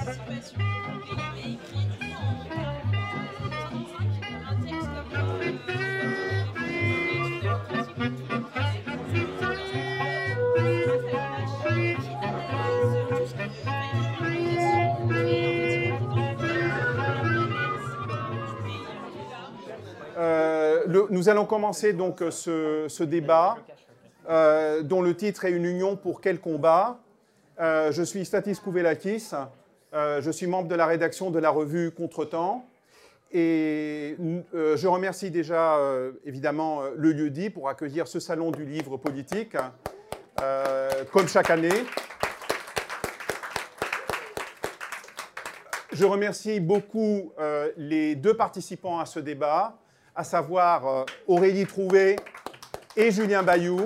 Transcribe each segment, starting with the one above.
participation. Et il avait écrit du coup en 1945 un texte Nous allons commencer donc ce débat dont le titre est « Une union pour quel combat ?» Je suis Stathis Kouvelakis, je suis membre de la rédaction de la revue Contretemps et je remercie déjà évidemment le lieu-dit pour accueillir ce salon du livre politique comme chaque année. Je remercie beaucoup les deux participants à ce débat, à savoir Aurélie Trouvé et Julien Bayou,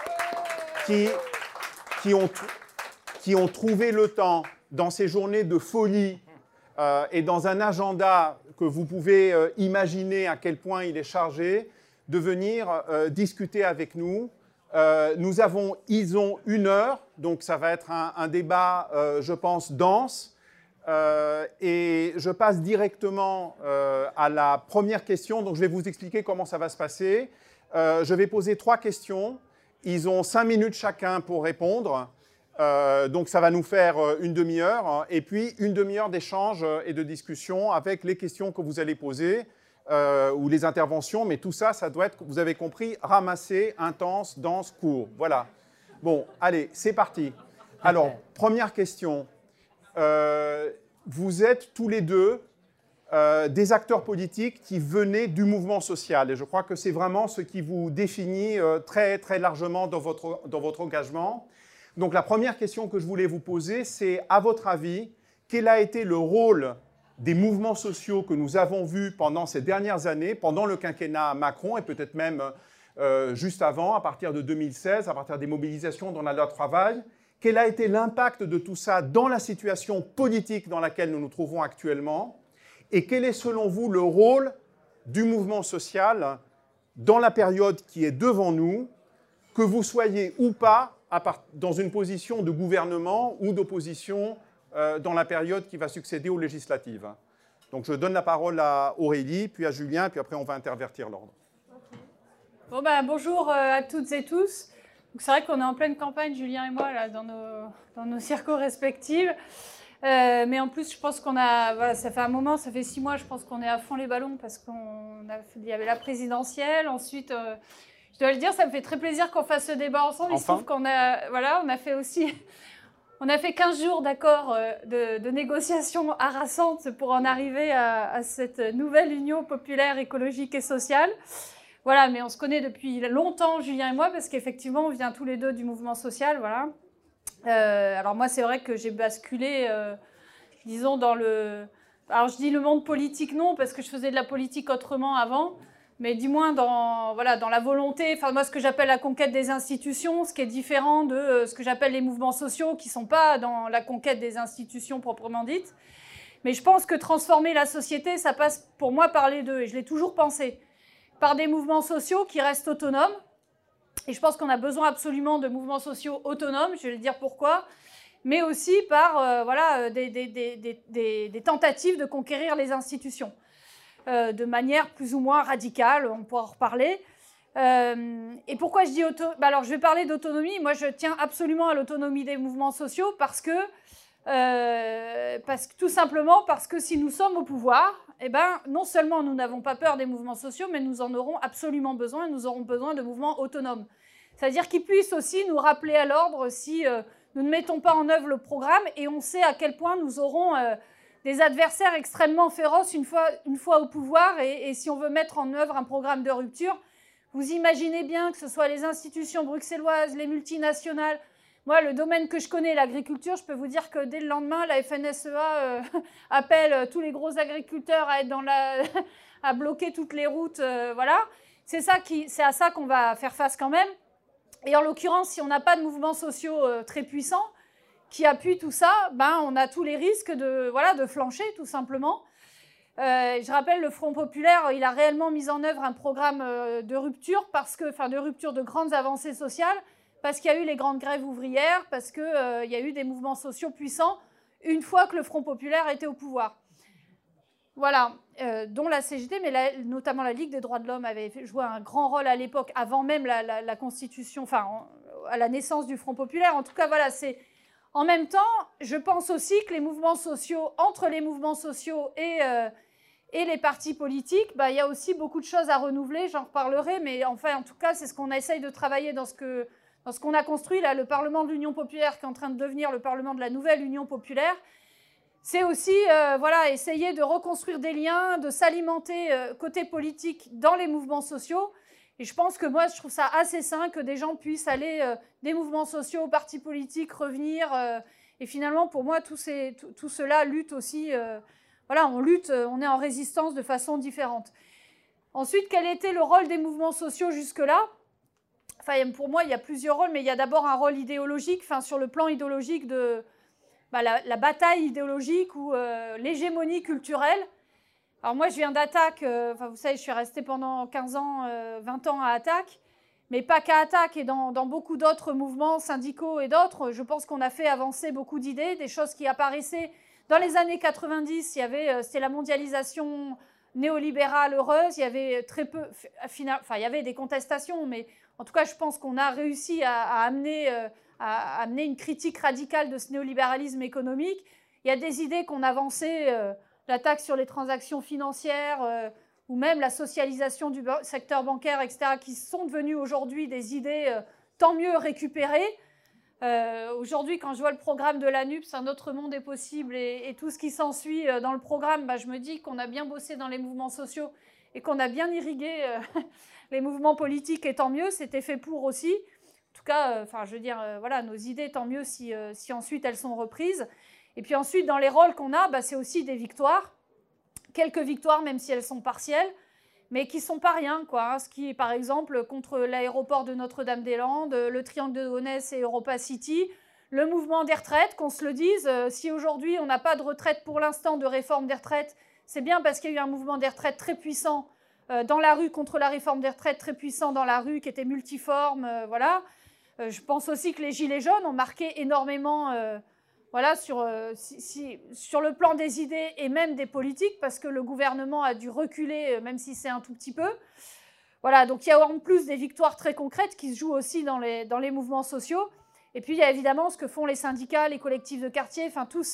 qui ont trouvé le temps, dans ces journées de folie et dans un agenda que vous pouvez imaginer à quel point il est chargé, de venir discuter avec nous. Ils ont 1 heure, donc ça va être un débat, je pense, dense. Et je passe directement à la première question. Donc, je vais vous expliquer comment ça va se passer. Je vais poser 3 questions. Ils ont 5 minutes chacun pour répondre. Donc, ça va nous faire 1 demi-heure. Et puis, 1 demi-heure d'échange et de discussion avec les questions que vous allez poser ou les interventions. Mais tout ça, ça doit être, vous avez compris, ramassé, intense, dense, court. Voilà. Bon, allez, c'est parti. Alors, première question. Vous êtes tous les deux des acteurs politiques qui venaient du mouvement social. Et je crois que c'est vraiment ce qui vous définit très, très largement dans votre engagement. Donc la première question que je voulais vous poser, c'est, à votre avis, quel a été le rôle des mouvements sociaux que nous avons vus pendant ces dernières années, pendant le quinquennat Macron et peut-être même juste avant, à partir de 2016, à partir des mobilisations dans la loi travail. Quel a été l'impact de tout ça dans la situation politique dans laquelle nous nous trouvons actuellement? Et quel est, selon vous, le rôle du mouvement social dans la période qui est devant nous, que vous soyez ou pas dans une position de gouvernement ou d'opposition dans la période qui va succéder aux législatives? Donc je donne la parole à Aurélie, puis à Julien, puis après on va intervertir l'ordre. Bon bonjour à toutes et tous. C'est vrai qu'on est en pleine campagne, Julien et moi, là, dans nos circos respectifs. Mais en plus, je pense qu'on a... Voilà, ça fait un moment, ça fait 6 mois, je pense qu'on est à fond les ballons parce qu'il y avait la présidentielle. Ensuite, je dois le dire, ça me fait très plaisir qu'on fasse ce débat ensemble. Il se trouve qu'on a... Voilà, on a fait aussi... On a fait 15 jours d'accords de négociations harassantes pour en arriver à cette nouvelle union populaire, écologique et sociale. Voilà, mais on se connaît depuis longtemps, Julien et moi, parce qu'effectivement, on vient tous les deux du mouvement social, voilà. Alors moi, c'est vrai que j'ai basculé, disons, dans le... Alors je dis le monde politique, non, parce que je faisais de la politique autrement avant, mais du moins dans la volonté, enfin moi, ce que j'appelle la conquête des institutions, ce qui est différent de ce que j'appelle les mouvements sociaux, qui ne sont pas dans la conquête des institutions proprement dites. Mais je pense que transformer la société, ça passe pour moi par les deux, et je l'ai toujours pensé. Par des mouvements sociaux qui restent autonomes. Et je pense qu'on a besoin absolument de mouvements sociaux autonomes, je vais le dire pourquoi, mais aussi par des tentatives de conquérir les institutions de manière plus ou moins radicale, on pourra en reparler. Et pourquoi je dis alors je vais parler d'autonomie. Moi, je tiens absolument à l'autonomie des mouvements sociaux parce que tout simplement parce que si nous sommes au pouvoir, eh ben, non seulement nous n'avons pas peur des mouvements sociaux, mais nous en aurons absolument besoin, et nous aurons besoin de mouvements autonomes. C'est-à-dire qu'ils puissent aussi nous rappeler à l'ordre si nous ne mettons pas en œuvre le programme, et on sait à quel point nous aurons des adversaires extrêmement féroces une fois au pouvoir, et si on veut mettre en œuvre un programme de rupture, vous imaginez bien que ce soit les institutions bruxelloises, les multinationales. Moi, le domaine que je connais, l'agriculture, je peux vous dire que dès le lendemain, la FNSEA appelle tous les gros agriculteurs à être à bloquer toutes les routes. Voilà. C'est à ça qu'on va faire face quand même. Et en l'occurrence, si on n'a pas de mouvements sociaux très puissants qui appuient tout ça, ben, on a tous les risques de flancher, tout simplement. Je rappelle, le Front populaire, il a réellement mis en œuvre un programme de rupture, de rupture de grandes avancées sociales, parce qu'il y a eu les grandes grèves ouvrières, parce qu'il y a eu des mouvements sociaux puissants, une fois que le Front populaire était au pouvoir. Voilà, dont la CGT, mais notamment la Ligue des droits de l'homme avait joué un grand rôle à l'époque, avant même la Constitution, enfin, à la naissance du Front populaire. En tout cas, voilà, c'est... En même temps, je pense aussi que les mouvements sociaux, entre les mouvements sociaux et les partis politiques, il y a aussi beaucoup de choses à renouveler, j'en reparlerai, mais enfin, en tout cas, c'est ce qu'on essaye de travailler dans ce qu'on a construit, là, le Parlement de l'Union populaire, qui est en train de devenir le Parlement de la nouvelle Union populaire. C'est aussi voilà, essayer de reconstruire des liens, de s'alimenter côté politique dans les mouvements sociaux. Et je pense que moi, je trouve ça assez sain que des gens puissent aller des mouvements sociaux aux partis politiques, revenir. Et finalement, pour moi, tout cela lutte aussi. Voilà, on lutte, on est en résistance de façon différente. Ensuite, quel était le rôle des mouvements sociaux jusque-là? Enfin, pour moi, il y a plusieurs rôles, mais il y a d'abord un rôle idéologique, enfin, sur le plan idéologique de... la bataille idéologique ou l'hégémonie culturelle. Alors moi, je viens d'Attac, vous savez, je suis restée pendant 15 ans, 20 ans à Attac, mais pas qu'à Attac, et dans beaucoup d'autres mouvements syndicaux et d'autres, je pense qu'on a fait avancer beaucoup d'idées, des choses qui apparaissaient dans les années 90, c'était la mondialisation néolibérale heureuse, il y avait très peu, il y avait des contestations, mais en tout cas, je pense qu'on a réussi à amener une critique radicale de ce néolibéralisme économique. Il y a des idées qu'on avançait, la taxe sur les transactions financières ou même la socialisation du secteur bancaire, etc., qui sont devenues aujourd'hui des idées tant mieux récupérées. Aujourd'hui, quand je vois le programme de l'ANUPS, un autre monde est possible et tout ce qui s'ensuit dans le programme, je me dis qu'on a bien bossé dans les mouvements sociaux et qu'on a bien irrigué les mouvements politiques, et tant mieux, c'était fait pour aussi. En tout cas, je veux dire, voilà, nos idées, tant mieux si ensuite elles sont reprises. Et puis ensuite, dans les rôles qu'on a, c'est aussi des victoires. Quelques victoires, même si elles sont partielles, mais qui ne sont pas rien, quoi. Hein. Ce qui est, par exemple, contre l'aéroport de Notre-Dame-des-Landes, le triangle de Gonesse et Europa City, le mouvement des retraites, qu'on se le dise. Si aujourd'hui, on n'a pas de retraite pour l'instant, de réforme des retraites, c'est bien parce qu'il y a eu un mouvement des retraites très puissant dans la rue, contre la réforme des retraites, très puissant dans la rue, qui était multiforme, voilà. Je pense aussi que les Gilets jaunes ont marqué énormément voilà, sur le plan des idées et même des politiques, parce que le gouvernement a dû reculer, même si c'est un tout petit peu. Voilà, donc il y a en plus des victoires très concrètes qui se jouent aussi dans les mouvements sociaux. Et puis il y a évidemment ce que font les syndicats, les collectifs de quartier, enfin tous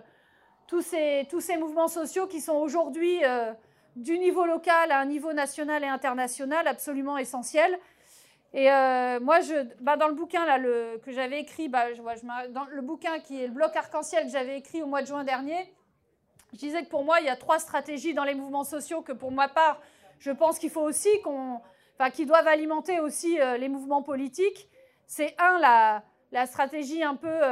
ces mouvements sociaux qui sont aujourd'hui du niveau local à un niveau national et international absolument essentiels. Et moi, dans le bouquin là, que j'avais écrit, dans le bouquin qui est le bloc arc-en-ciel que j'avais écrit au mois de juin dernier, je disais que pour moi, il y a 3 stratégies dans les mouvements sociaux que pour ma part, je pense qu'il faut aussi qui doivent alimenter aussi les mouvements politiques. C'est la stratégie un peu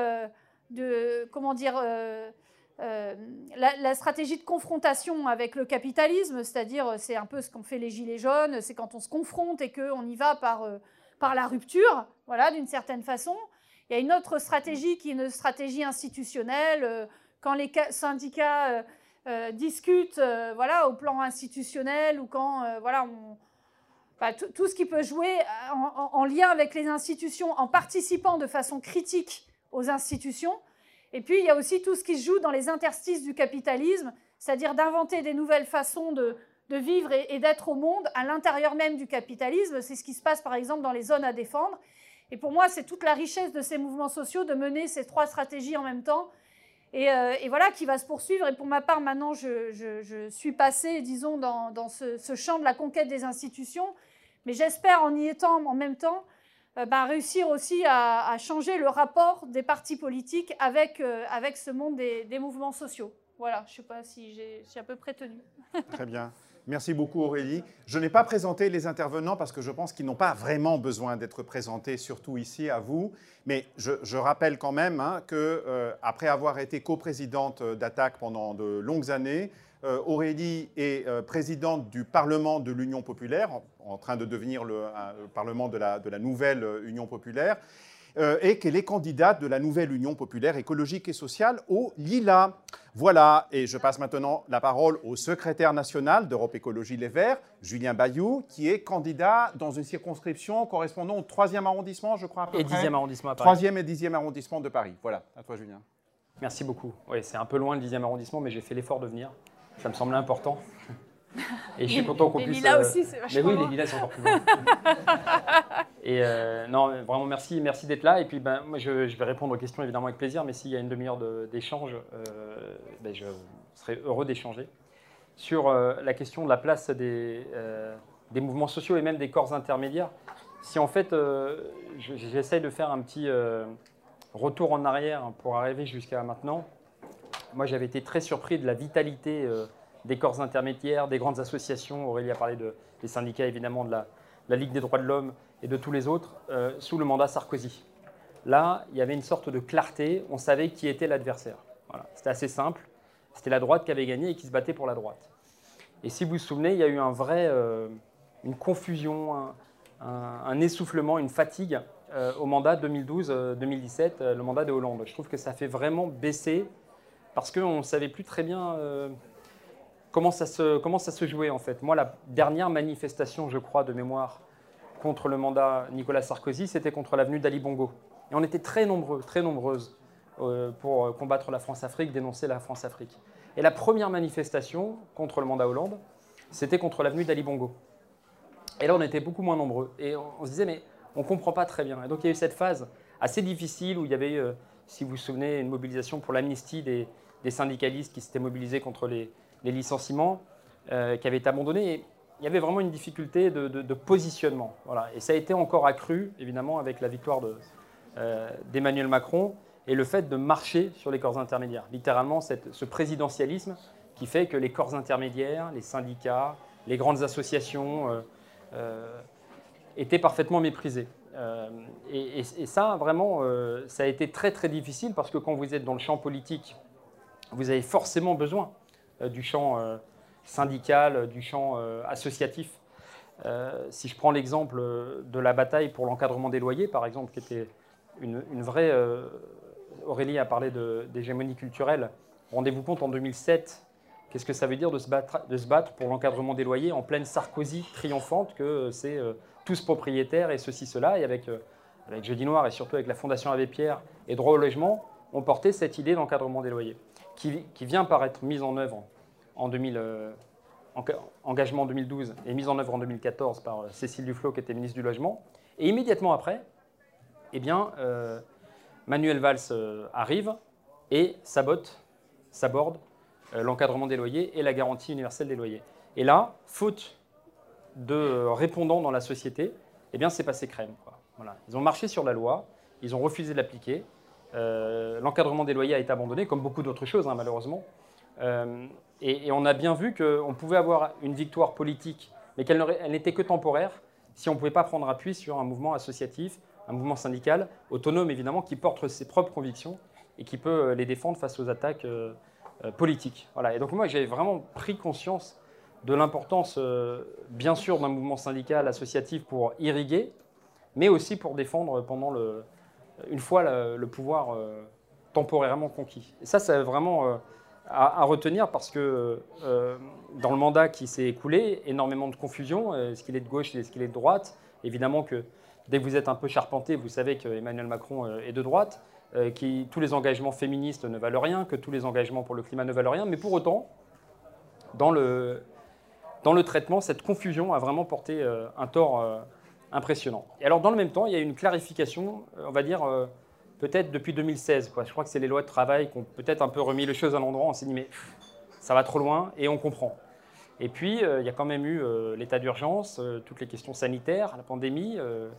la stratégie de confrontation avec le capitalisme, c'est-à-dire c'est un peu ce qu'ont fait les Gilets jaunes, c'est quand on se confronte et qu'on y va par la rupture, voilà, d'une certaine façon. Il y a une autre stratégie qui est une stratégie institutionnelle, quand les syndicats discutent voilà, au plan institutionnel, ou quand tout ce qui peut jouer en lien avec les institutions, en participant de façon critique aux institutions. Et puis, il y a aussi tout ce qui se joue dans les interstices du capitalisme, c'est-à-dire d'inventer des nouvelles façons de vivre et d'être au monde à l'intérieur même du capitalisme. C'est ce qui se passe, par exemple, dans les zones à défendre. Et pour moi, c'est toute la richesse de ces mouvements sociaux de mener ces 3 stratégies en même temps. Et voilà, qui va se poursuivre. Et pour ma part, maintenant, je suis passée, disons, dans ce champ de la conquête des institutions. Mais j'espère, en y étant en même temps, réussir aussi à changer le rapport des partis politiques avec ce monde des mouvements sociaux. Voilà, je ne sais pas si j'ai à peu près tenu. Très bien. Merci beaucoup Aurélie. Je n'ai pas présenté les intervenants parce que je pense qu'ils n'ont pas vraiment besoin d'être présentés, surtout ici à vous. Mais je rappelle quand même qu'après avoir été coprésidente d'Attac pendant de longues années, Aurélie est présidente du Parlement de l'Union populaire, en train de devenir le Parlement de la nouvelle Union populaire, et qu'elle est candidate de la nouvelle Union populaire écologique et sociale au Lila. Voilà, et je passe maintenant la parole au secrétaire national d'Europe Écologie Les Verts, Julien Bayou, qui est candidat dans une circonscription correspondant au 3e arrondissement, je crois, à peu près. Et 10e arrondissement à Paris. 3e et 10e arrondissement de Paris. Voilà, à toi Julien. Merci beaucoup. Oui, c'est un peu loin le 10e arrondissement, mais j'ai fait l'effort de venir. Ça me semblait important. Et je suis content qu'on Les puisse... lilas aussi, c'est vachement Mais oui, loin. les lilas, c'est encore plus loin. Et non, vraiment, merci d'être là. Et puis, ben, moi, je vais répondre aux questions, évidemment, avec plaisir. Mais s'il y a une demi-heure d'échange, ben, je serai heureux d'échanger sur la question de la place des mouvements sociaux et même des corps intermédiaires. Si, en fait, j'essaye de faire un petit retour en arrière pour arriver jusqu'à maintenant, moi, j'avais été très surpris de la vitalité des corps intermédiaires, des grandes associations. Aurélie a parlé des syndicats, évidemment, de la Ligue des droits de l'homme et de tous les autres, sous le mandat Sarkozy. Là, il y avait une sorte de clarté, on savait qui était l'adversaire. Voilà. C'était assez simple, c'était la droite qui avait gagné et qui se battait pour la droite. Et si vous vous souvenez, il y a eu une confusion, un essoufflement, une fatigue au mandat 2012-2017, le mandat de Hollande. Je trouve que ça fait vraiment baisser parce qu'on ne savait plus très bien comment ça se jouait en fait. Moi, la dernière manifestation, je crois, de mémoire contre le mandat Nicolas Sarkozy, c'était contre l'avenue d'Ali Bongo. Et on était très nombreux, très nombreuses pour combattre la France-Afrique, dénoncer la France-Afrique. Et la première manifestation contre le mandat Hollande, c'était contre l'avenue d'Ali Bongo. Et là, on était beaucoup moins nombreux. Et on se disait, mais on ne comprend pas très bien. Et donc, il y a eu cette phase assez difficile où il y avait, si vous vous souvenez, une mobilisation pour l'amnistie des syndicalistes qui s'étaient mobilisés contre les licenciements, qui avaient été abandonnés. Et il y avait vraiment une difficulté de positionnement. Voilà. Et ça a été encore accru, évidemment, avec la victoire d'Emmanuel Macron et le fait de marcher sur les corps intermédiaires. Littéralement, ce présidentialisme qui fait que les corps intermédiaires, les syndicats, les grandes associations étaient parfaitement méprisés. Et ça, vraiment, ça a été très, très difficile parce que quand vous êtes dans le champ politique, vous avez forcément besoin du champ syndical, du champ associatif. Si je prends l'exemple de la bataille pour l'encadrement des loyers, par exemple, qui était une vraie... Aurélie a parlé d'hégémonie culturelle. Rendez-vous compte, en 2007, qu'est-ce que ça veut dire de se battre pour l'encadrement des loyers en pleine Sarkozy triomphante, que c'est tous propriétaires et ceci, cela, et avec Jeudi Noir et surtout avec la Fondation Abbé Pierre et Droit au logement, on portait cette idée d'encadrement des loyers, qui vient par être mise en œuvre engagement en 2012 et mise en œuvre en 2014 par Cécile Duflot, qui était ministre du Logement. Et immédiatement après, eh bien, Manuel Valls arrive et saborde l'encadrement des loyers et la garantie universelle des loyers. Et là, faute de répondants dans la société, eh bien, c'est passé crème, quoi. Voilà. Ils ont marché sur la loi, ils ont refusé de l'appliquer. L'encadrement des loyers a été abandonné, comme beaucoup d'autres choses, hein, malheureusement. Et on a bien vu qu'on pouvait avoir une victoire politique, mais qu'elle n'était que temporaire si on ne pouvait pas prendre appui sur un mouvement associatif, un mouvement syndical, autonome évidemment, qui porte ses propres convictions et qui peut les défendre face aux attaques politiques. Voilà. Et donc moi, j'ai vraiment pris conscience de l'importance, bien sûr, d'un mouvement syndical associatif pour irriguer, mais aussi pour défendre une fois le pouvoir temporairement conquis. Et ça, c'est vraiment à retenir parce que dans le mandat qui s'est écoulé, énormément de confusion, est-ce qu'il est de gauche, est-ce qu'il est de droite. Évidemment que dès que vous êtes un peu charpenté, vous savez qu'Emmanuel Macron est de droite, que tous les engagements féministes ne valent rien, que tous les engagements pour le climat ne valent rien, mais pour autant, dans le traitement, cette confusion a vraiment porté un tort impressionnant. Et alors, dans le même temps, il y a une clarification, on va dire, peut-être depuis 2016. Quoi. Je crois que c'est les lois de travail qui ont peut-être un peu remis les choses à l'endroit. On s'est dit, mais ça va trop loin, et on comprend. Et puis, il y a quand même eu l'état d'urgence, toutes les questions sanitaires, la pandémie,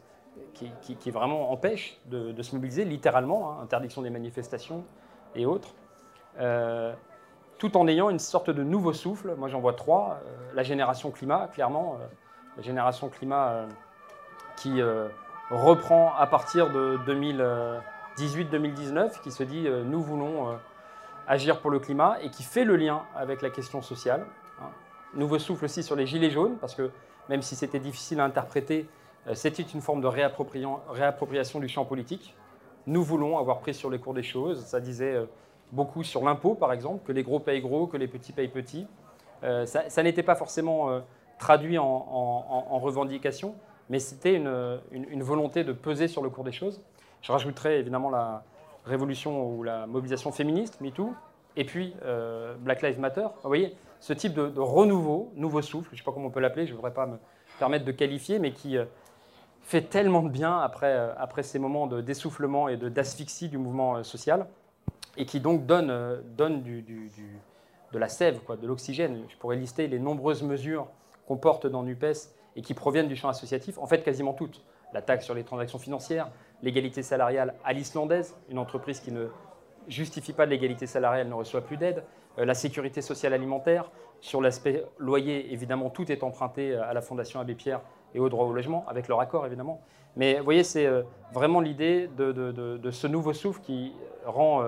qui vraiment empêche de se mobiliser, littéralement, hein, interdiction des manifestations et autres. Tout en ayant une sorte de nouveau souffle. Moi, j'en vois trois. La génération climat, clairement. La génération climat qui reprend à partir de 2018-2019, qui se dit nous voulons agir pour le climat et qui fait le lien avec la question sociale. Hein. Nouveau souffle aussi sur les gilets jaunes, parce que même si c'était difficile à interpréter, c'était une forme de réappropriation du champ politique. Nous voulons avoir pris sur les cours des choses. Ça disait beaucoup sur l'impôt, par exemple, que les gros payent gros, que les petits payent petits. Ça n'était pas forcément traduit en revendication, mais c'était une volonté de peser sur le cours des choses. Je rajouterais évidemment révolution ou la mobilisation féministe, MeToo, et puis Black Lives Matter. Vous voyez, ce type de renouveau, nouveau souffle, je ne sais pas comment on peut l'appeler, je ne voudrais pas me permettre de qualifier, mais qui fait tellement de bien après ces moments d'essoufflement et d'asphyxie du mouvement social, et qui donc donne de la sève, quoi, de l'oxygène. Je pourrais lister les nombreuses mesures qu'on porte dans NUPES et qui proviennent du champ associatif, en fait quasiment toutes. La taxe sur les transactions financières, l'égalité salariale à l'islandaise, une entreprise qui ne justifie pas de l'égalité salariale ne reçoit plus d'aide, la sécurité sociale alimentaire, sur l'aspect loyer, évidemment, tout est emprunté à la Fondation Abbé Pierre et au droit au logement, avec leur accord, évidemment. Mais vous voyez, c'est vraiment l'idée de ce nouveau souffle qui rend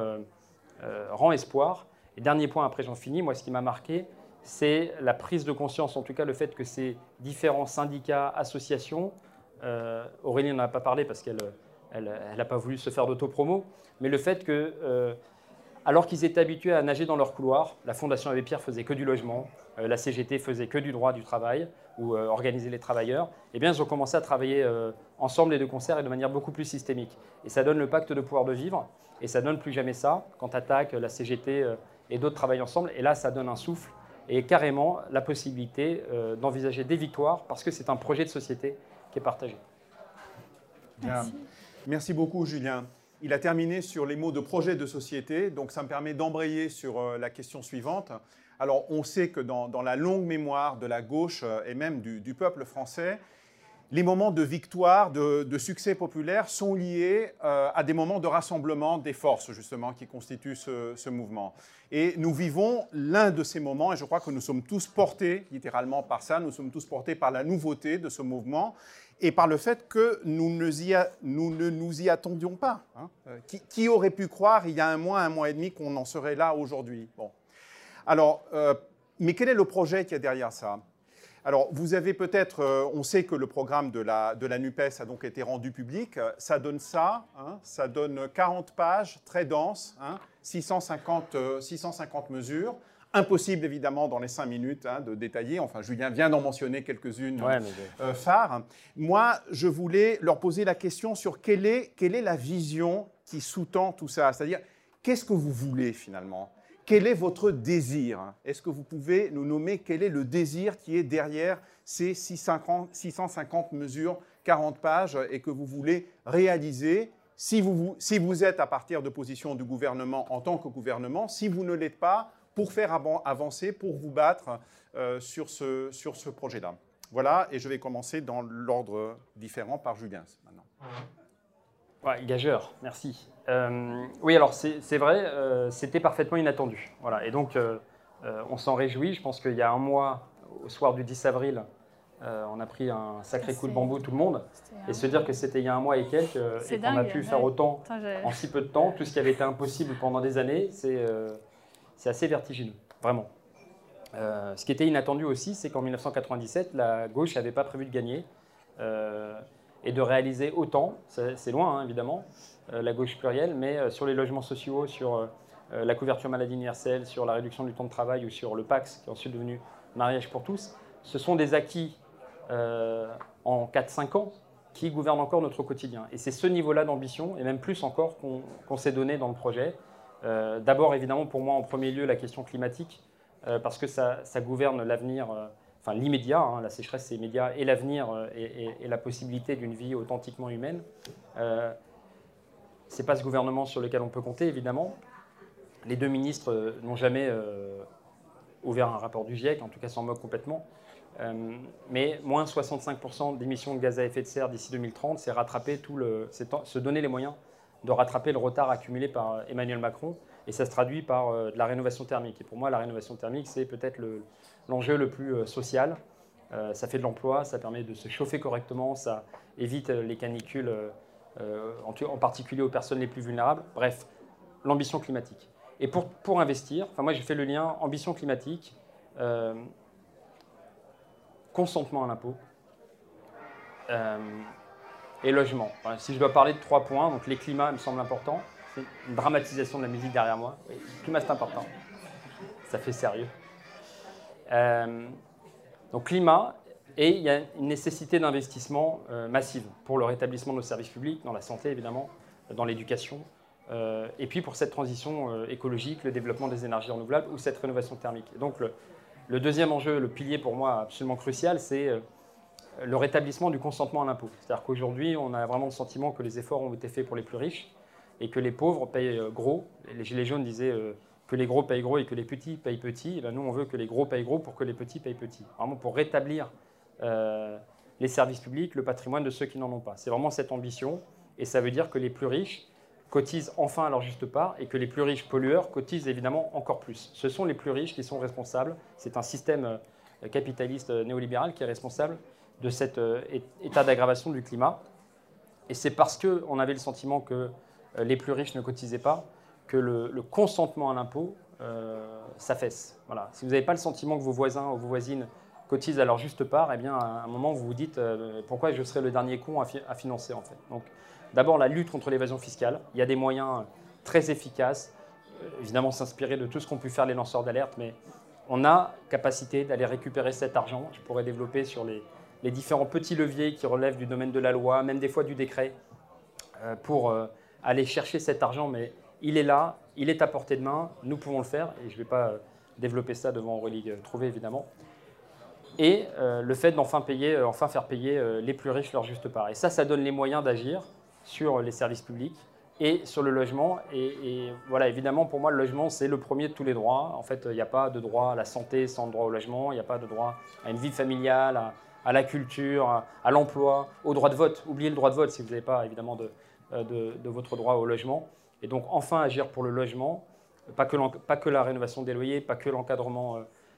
espoir. Et dernier point, après j'en finis, moi ce qui m'a marqué, c'est la prise de conscience, en tout cas le fait que ces différents syndicats, associations, Aurélie n'en a pas parlé parce qu'elle n'a pas voulu se faire d'autopromo, mais le fait que, alors qu'ils étaient habitués à nager dans leur couloir, la Fondation Abbé Pierre faisait que du logement, la CGT faisait que du droit du travail, ou organiser les travailleurs, eh bien ils ont commencé à travailler ensemble et de concert et de manière beaucoup plus systémique. Et ça donne le pacte de pouvoir de vivre, et ça donne plus jamais ça, quand ATTAC, la CGT et d'autres travaillent ensemble, et là ça donne un souffle, et carrément la possibilité d'envisager des victoires, parce que c'est un projet de société qui est partagé. Merci. Merci beaucoup, Julien. Il a terminé sur les mots de projet de société, donc ça me permet d'embrayer sur la question suivante. Alors, on sait que dans la longue mémoire de la gauche et même du peuple français, les moments de victoire, de succès populaire sont liés à des moments de rassemblement des forces, justement, qui constituent ce mouvement. Et nous vivons l'un de ces moments, et je crois que nous sommes tous portés, littéralement, par ça, nous sommes tous portés par la nouveauté de ce mouvement, et par le fait que nous ne nous y attendions pas. Hein. Qui aurait pu croire, il y a un mois et demi, qu'on en serait là aujourd'hui? Bon. Alors, mais quel est le projet qui est derrière ça? Alors, vous avez peut-être, on sait que le programme de la NUPES a donc été rendu public. Ça donne ça, hein, ça donne 40 pages, très denses, hein, 650 mesures. Impossible, évidemment, dans les 5 minutes hein, de détailler. Enfin, Julien vient d'en mentionner quelques-unes phares. Moi, je voulais leur poser la question sur quelle est la vision qui sous-tend tout ça. C'est-à-dire, qu'est-ce que vous voulez, finalement? Quel est votre désir? Est-ce que vous pouvez nous nommer quel est le désir qui est derrière ces 650 mesures, 40 pages, et que vous voulez réaliser si vous êtes à partir de position du gouvernement en tant que gouvernement, si vous ne l'êtes pas, pour faire avancer, pour vous battre sur ce projet-là. Voilà, et je vais commencer dans l'ordre différent par Julien maintenant. Ouais, gageur, merci. Oui, alors c'est vrai, c'était parfaitement inattendu. Voilà, et donc on s'en réjouit. Je pense qu'il y a un mois, au soir du 10 avril, on a pris un sacré coup de bambou tout le monde. Et se dire que c'était il y a un mois et quelques, et qu'on a pu faire autant en si peu de temps, tout ce qui avait été impossible pendant des années, c'est assez vertigineux, vraiment. Ce qui était inattendu aussi, c'est qu'en 1997, la gauche n'avait pas prévu de gagner et de réaliser autant, c'est loin hein, évidemment, la gauche plurielle, mais sur les logements sociaux, sur la couverture maladie universelle, sur la réduction du temps de travail ou sur le PACS, qui est ensuite devenu mariage pour tous, ce sont des acquis en 4-5 ans qui gouvernent encore notre quotidien. Et c'est ce niveau-là d'ambition, et même plus encore, qu'on s'est donné dans le projet. D'abord, évidemment, pour moi, en premier lieu, la question climatique, parce que ça gouverne l'avenir, enfin l'immédiat, hein, la sécheresse c'est immédiat, et l'avenir et la possibilité d'une vie authentiquement humaine. Ce n'est pas ce gouvernement sur lequel on peut compter, évidemment. Les deux ministres n'ont jamais ouvert un rapport du GIEC, en tout cas s'en moquent complètement. Mais moins 65% d'émissions de gaz à effet de serre d'ici 2030, c'est se donner les moyens de rattraper le retard accumulé par Emmanuel Macron. Et ça se traduit par de la rénovation thermique. Et pour moi, la rénovation thermique, c'est peut-être l'enjeu le plus social. Ça fait de l'emploi, ça permet de se chauffer correctement, ça évite les canicules, en particulier aux personnes les plus vulnérables. Bref, l'ambition climatique. Et pour investir, enfin moi j'ai fait le lien ambition climatique, consentement à l'impôt et logement. Enfin, si je dois parler de 3 points, donc les climats me semblent importants. C'est une dramatisation de la musique derrière moi. Oui, le climat c'est important. Ça fait sérieux. Donc climat, et il y a une nécessité d'investissement massive pour le rétablissement de nos services publics, dans la santé évidemment, dans l'éducation, et puis pour cette transition écologique, le développement des énergies renouvelables ou cette rénovation thermique. Et donc le deuxième enjeu, le pilier pour moi absolument crucial, c'est le rétablissement du consentement à l'impôt. C'est-à-dire qu'aujourd'hui, on a vraiment le sentiment que les efforts ont été faits pour les plus riches et que les pauvres payent gros. Les Gilets jaunes disaient que les gros payent gros et que les petits payent petits. Et bien, nous, on veut que les gros payent gros pour que les petits payent petits. Vraiment pour rétablir les services publics, le patrimoine de ceux qui n'en ont pas. C'est vraiment cette ambition. Et ça veut dire que les plus riches cotisent enfin à leur juste part et que les plus riches pollueurs cotisent évidemment encore plus. Ce sont les plus riches qui sont responsables. C'est un système capitaliste néolibéral qui est responsable de cet état d'aggravation du climat. Et c'est parce qu'on avait le sentiment que les plus riches ne cotisaient pas que le consentement à l'impôt s'affaisse. Voilà. Si vous n'avez pas le sentiment que vos voisins ou vos voisines cotisent à leur juste part, eh bien, à un moment, vous vous dites pourquoi je serais le dernier con à financer, en fait. Donc, d'abord, la lutte contre l'évasion fiscale. Il y a des moyens très efficaces, évidemment s'inspirer de tout ce qu'ont pu faire les lanceurs d'alerte, mais on a capacité d'aller récupérer cet argent. Je pourrais développer sur les différents petits leviers qui relèvent du domaine de la loi, même des fois du décret, pour aller chercher cet argent, mais il est là, il est à portée de main, nous pouvons le faire, et je ne vais pas développer ça devant Aurélie Trouvé, évidemment. Et le fait d'enfin faire payer les plus riches leur juste part. Et ça donne les moyens d'agir sur les services publics et sur le logement. Et voilà, évidemment, pour moi, le logement, c'est le premier de tous les droits. En fait, il n'y a pas de droit à la santé sans droit au logement, il n'y a pas de droit à une vie familiale, à la culture, à l'emploi, au droit de vote. Oubliez le droit de vote si vous n'avez pas, évidemment, de votre droit au logement. Et donc, enfin, agir pour le logement, pas que la rénovation des loyers, pas que l'encadrement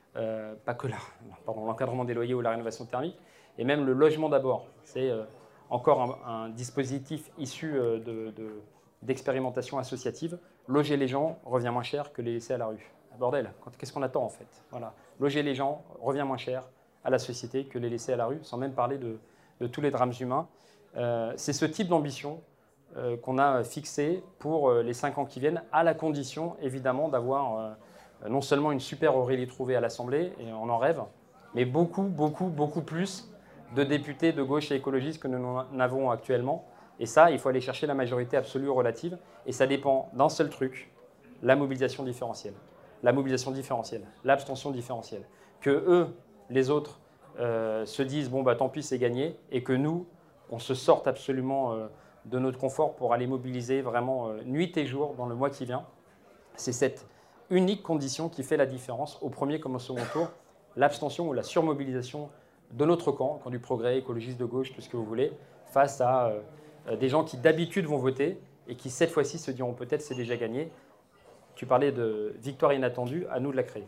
l'encadrement des loyers ou la rénovation thermique, et même le logement d'abord. C'est encore un dispositif issu d'expérimentation associative. Loger les gens revient moins cher que les laisser à la rue. Bordel, qu'est-ce qu'on attend en fait? Voilà. Loger les gens revient moins cher à la société que les laisser à la rue, sans même parler de tous les drames humains. C'est ce type d'ambition qu'on a fixé pour les 5 ans qui viennent, à la condition évidemment d'avoir non seulement une super Aurélie Trouvé à l'Assemblée, et on en rêve, mais beaucoup plus de députés de gauche et écologistes que nous en avons actuellement. Et ça, il faut aller chercher la majorité absolue ou relative, et ça dépend d'un seul truc, la mobilisation différentielle. La mobilisation différentielle, l'abstention différentielle. Que eux, les autres, se disent « bon, bah tant pis, c'est gagné », et que nous, on se sorte absolument de notre confort pour aller mobiliser vraiment nuit et jour dans le mois qui vient. C'est cette unique condition qui fait la différence, au premier comme au second tour, l'abstention ou la surmobilisation de notre camp du progrès, écologiste de gauche, tout ce que vous voulez, face à des gens qui d'habitude vont voter et qui cette fois-ci se diront peut-être c'est déjà gagné. Tu parlais de victoire inattendue, à nous de la créer.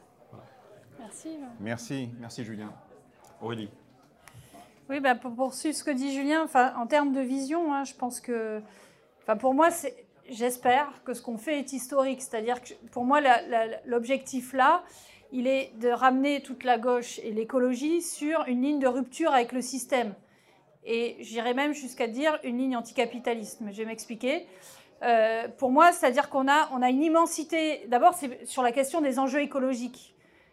Voilà. Merci Julien. Aurélie. Oui, bah, pour poursuivre ce que dit Julien, en termes de vision, hein, je pense que, pour moi, j'espère que ce qu'on fait est historique. C'est-à-dire que pour moi, l'objectif là, il est de ramener toute la gauche et l'écologie sur une ligne de rupture avec le système. Et j'irais même jusqu'à dire une ligne anticapitaliste. Mais je vais m'expliquer. Pour moi, c'est-à-dire qu'on a une immensité. D'abord, c'est sur la question des enjeux écologiques.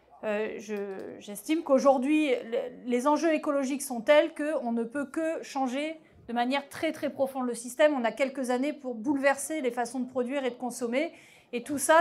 J'estime qu'aujourd'hui, les enjeux écologiques sont tels qu'on ne peut que changer de manière très très profonde le système. On a quelques années pour bouleverser les façons de produire et de consommer. Et tout ça,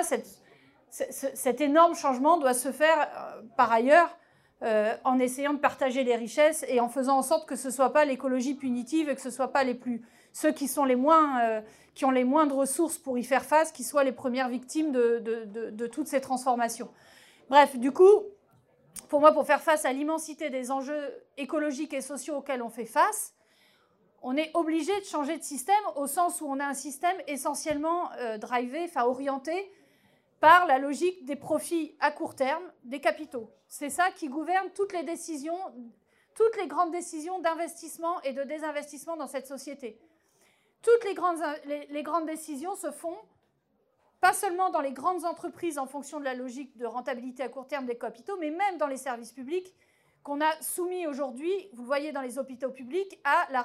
cet énorme changement doit se faire par ailleurs en essayant de partager les richesses et en faisant en sorte que ce ne soit pas l'écologie punitive et que ce ne soit pas ceux qui sont qui ont les moins de ressources pour y faire face, qui soient les premières victimes de toutes ces transformations. Bref, du coup, pour moi, pour faire face à l'immensité des enjeux écologiques et sociaux auxquels on fait face, on est obligé de changer de système au sens où on a un système essentiellement orienté par la logique des profits à court terme des capitaux. C'est ça qui gouverne toutes les décisions, toutes les grandes décisions d'investissement et de désinvestissement dans cette société. Toutes les grandes décisions se font pas seulement dans les grandes entreprises en fonction de la logique de rentabilité à court terme des capitaux, mais même dans les services publics qu'on a soumis aujourd'hui, vous le voyez dans les hôpitaux publics,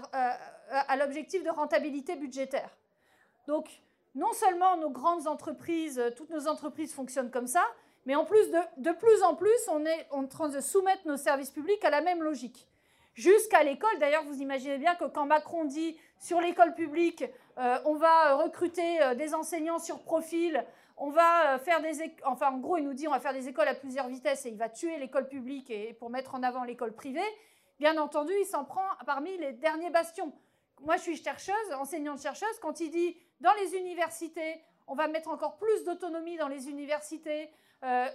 à l'objectif de rentabilité budgétaire. Donc, non seulement nos grandes entreprises, toutes nos entreprises fonctionnent comme ça, mais en plus, de plus en plus, on est en train de soumettre nos services publics à la même logique. jusqu'à l'école. D'ailleurs, vous imaginez bien que quand Macron dit sur l'école publique, on va recruter des enseignants sur profil, on va faire enfin en gros, il nous dit on va faire des écoles à plusieurs vitesses et il va tuer l'école publique pour mettre en avant l'école privée. Bien entendu, il s'en prend parmi les derniers bastions. Moi, je suis chercheuse, enseignante-chercheuse. Quand il dit dans les universités, on va mettre encore plus d'autonomie dans les universités, la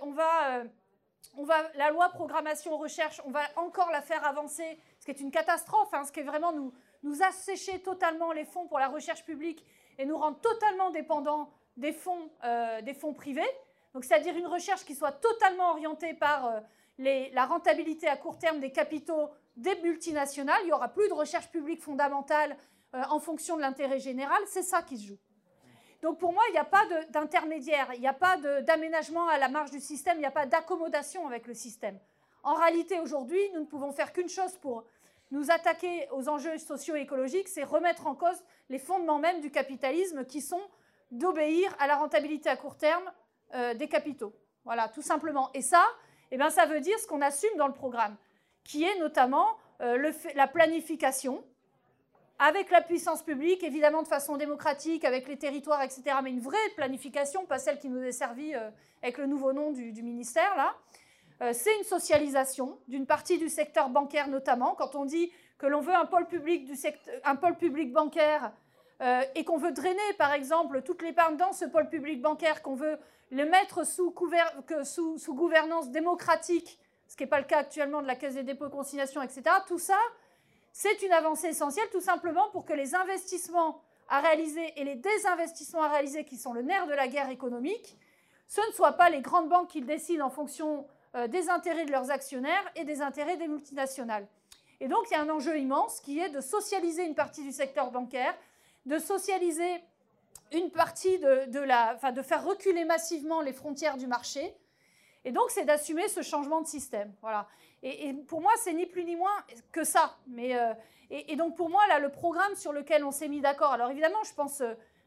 loi programmation recherche, on va encore la faire avancer, ce qui est une catastrophe, hein, ce qui est vraiment nous assécher totalement les fonds pour la recherche publique et nous rendre totalement dépendants des fonds privés. Donc, c'est-à-dire une recherche qui soit totalement orientée par la rentabilité à court terme des capitaux des multinationales. Il n'y aura plus de recherche publique fondamentale en fonction de l'intérêt général. C'est ça qui se joue. Donc pour moi, il n'y a pas d'intermédiaire, il n'y a pas d'aménagement à la marge du système, il n'y a pas d'accommodation avec le système. En réalité, aujourd'hui, nous ne pouvons faire qu'une chose pour nous attaquer aux enjeux socio-écologiques, c'est remettre en cause les fondements même du capitalisme qui sont d'obéir à la rentabilité à court terme des capitaux. Voilà, tout simplement. Et ça, eh bien, ça veut dire ce qu'on assume dans le programme, qui est notamment la planification, avec la puissance publique, évidemment de façon démocratique, avec les territoires, etc., mais une vraie planification, pas celle qui nous est servie avec le nouveau nom du ministère, là. C'est une socialisation d'une partie du secteur bancaire notamment. Quand on dit que l'on veut un pôle public bancaire et qu'on veut drainer, par exemple, toute l'épargne dans ce pôle public bancaire, qu'on veut le mettre sous gouvernance démocratique, ce qui n'est pas le cas actuellement de la Caisse des dépôts et consignations, etc., tout ça, c'est une avancée essentielle tout simplement pour que les investissements à réaliser et les désinvestissements à réaliser, qui sont le nerf de la guerre économique, ce ne soient pas les grandes banques qui décident en fonction des intérêts de leurs actionnaires et des intérêts des multinationales. Et donc, il y a un enjeu immense qui est de socialiser une partie du secteur bancaire, de socialiser une partie de faire reculer massivement les frontières du marché. Et donc, c'est d'assumer ce changement de système. Voilà. Et pour moi, c'est ni plus ni moins que ça. Mais, et donc, pour moi, là, le programme sur lequel on s'est mis d'accord, alors évidemment, je pense...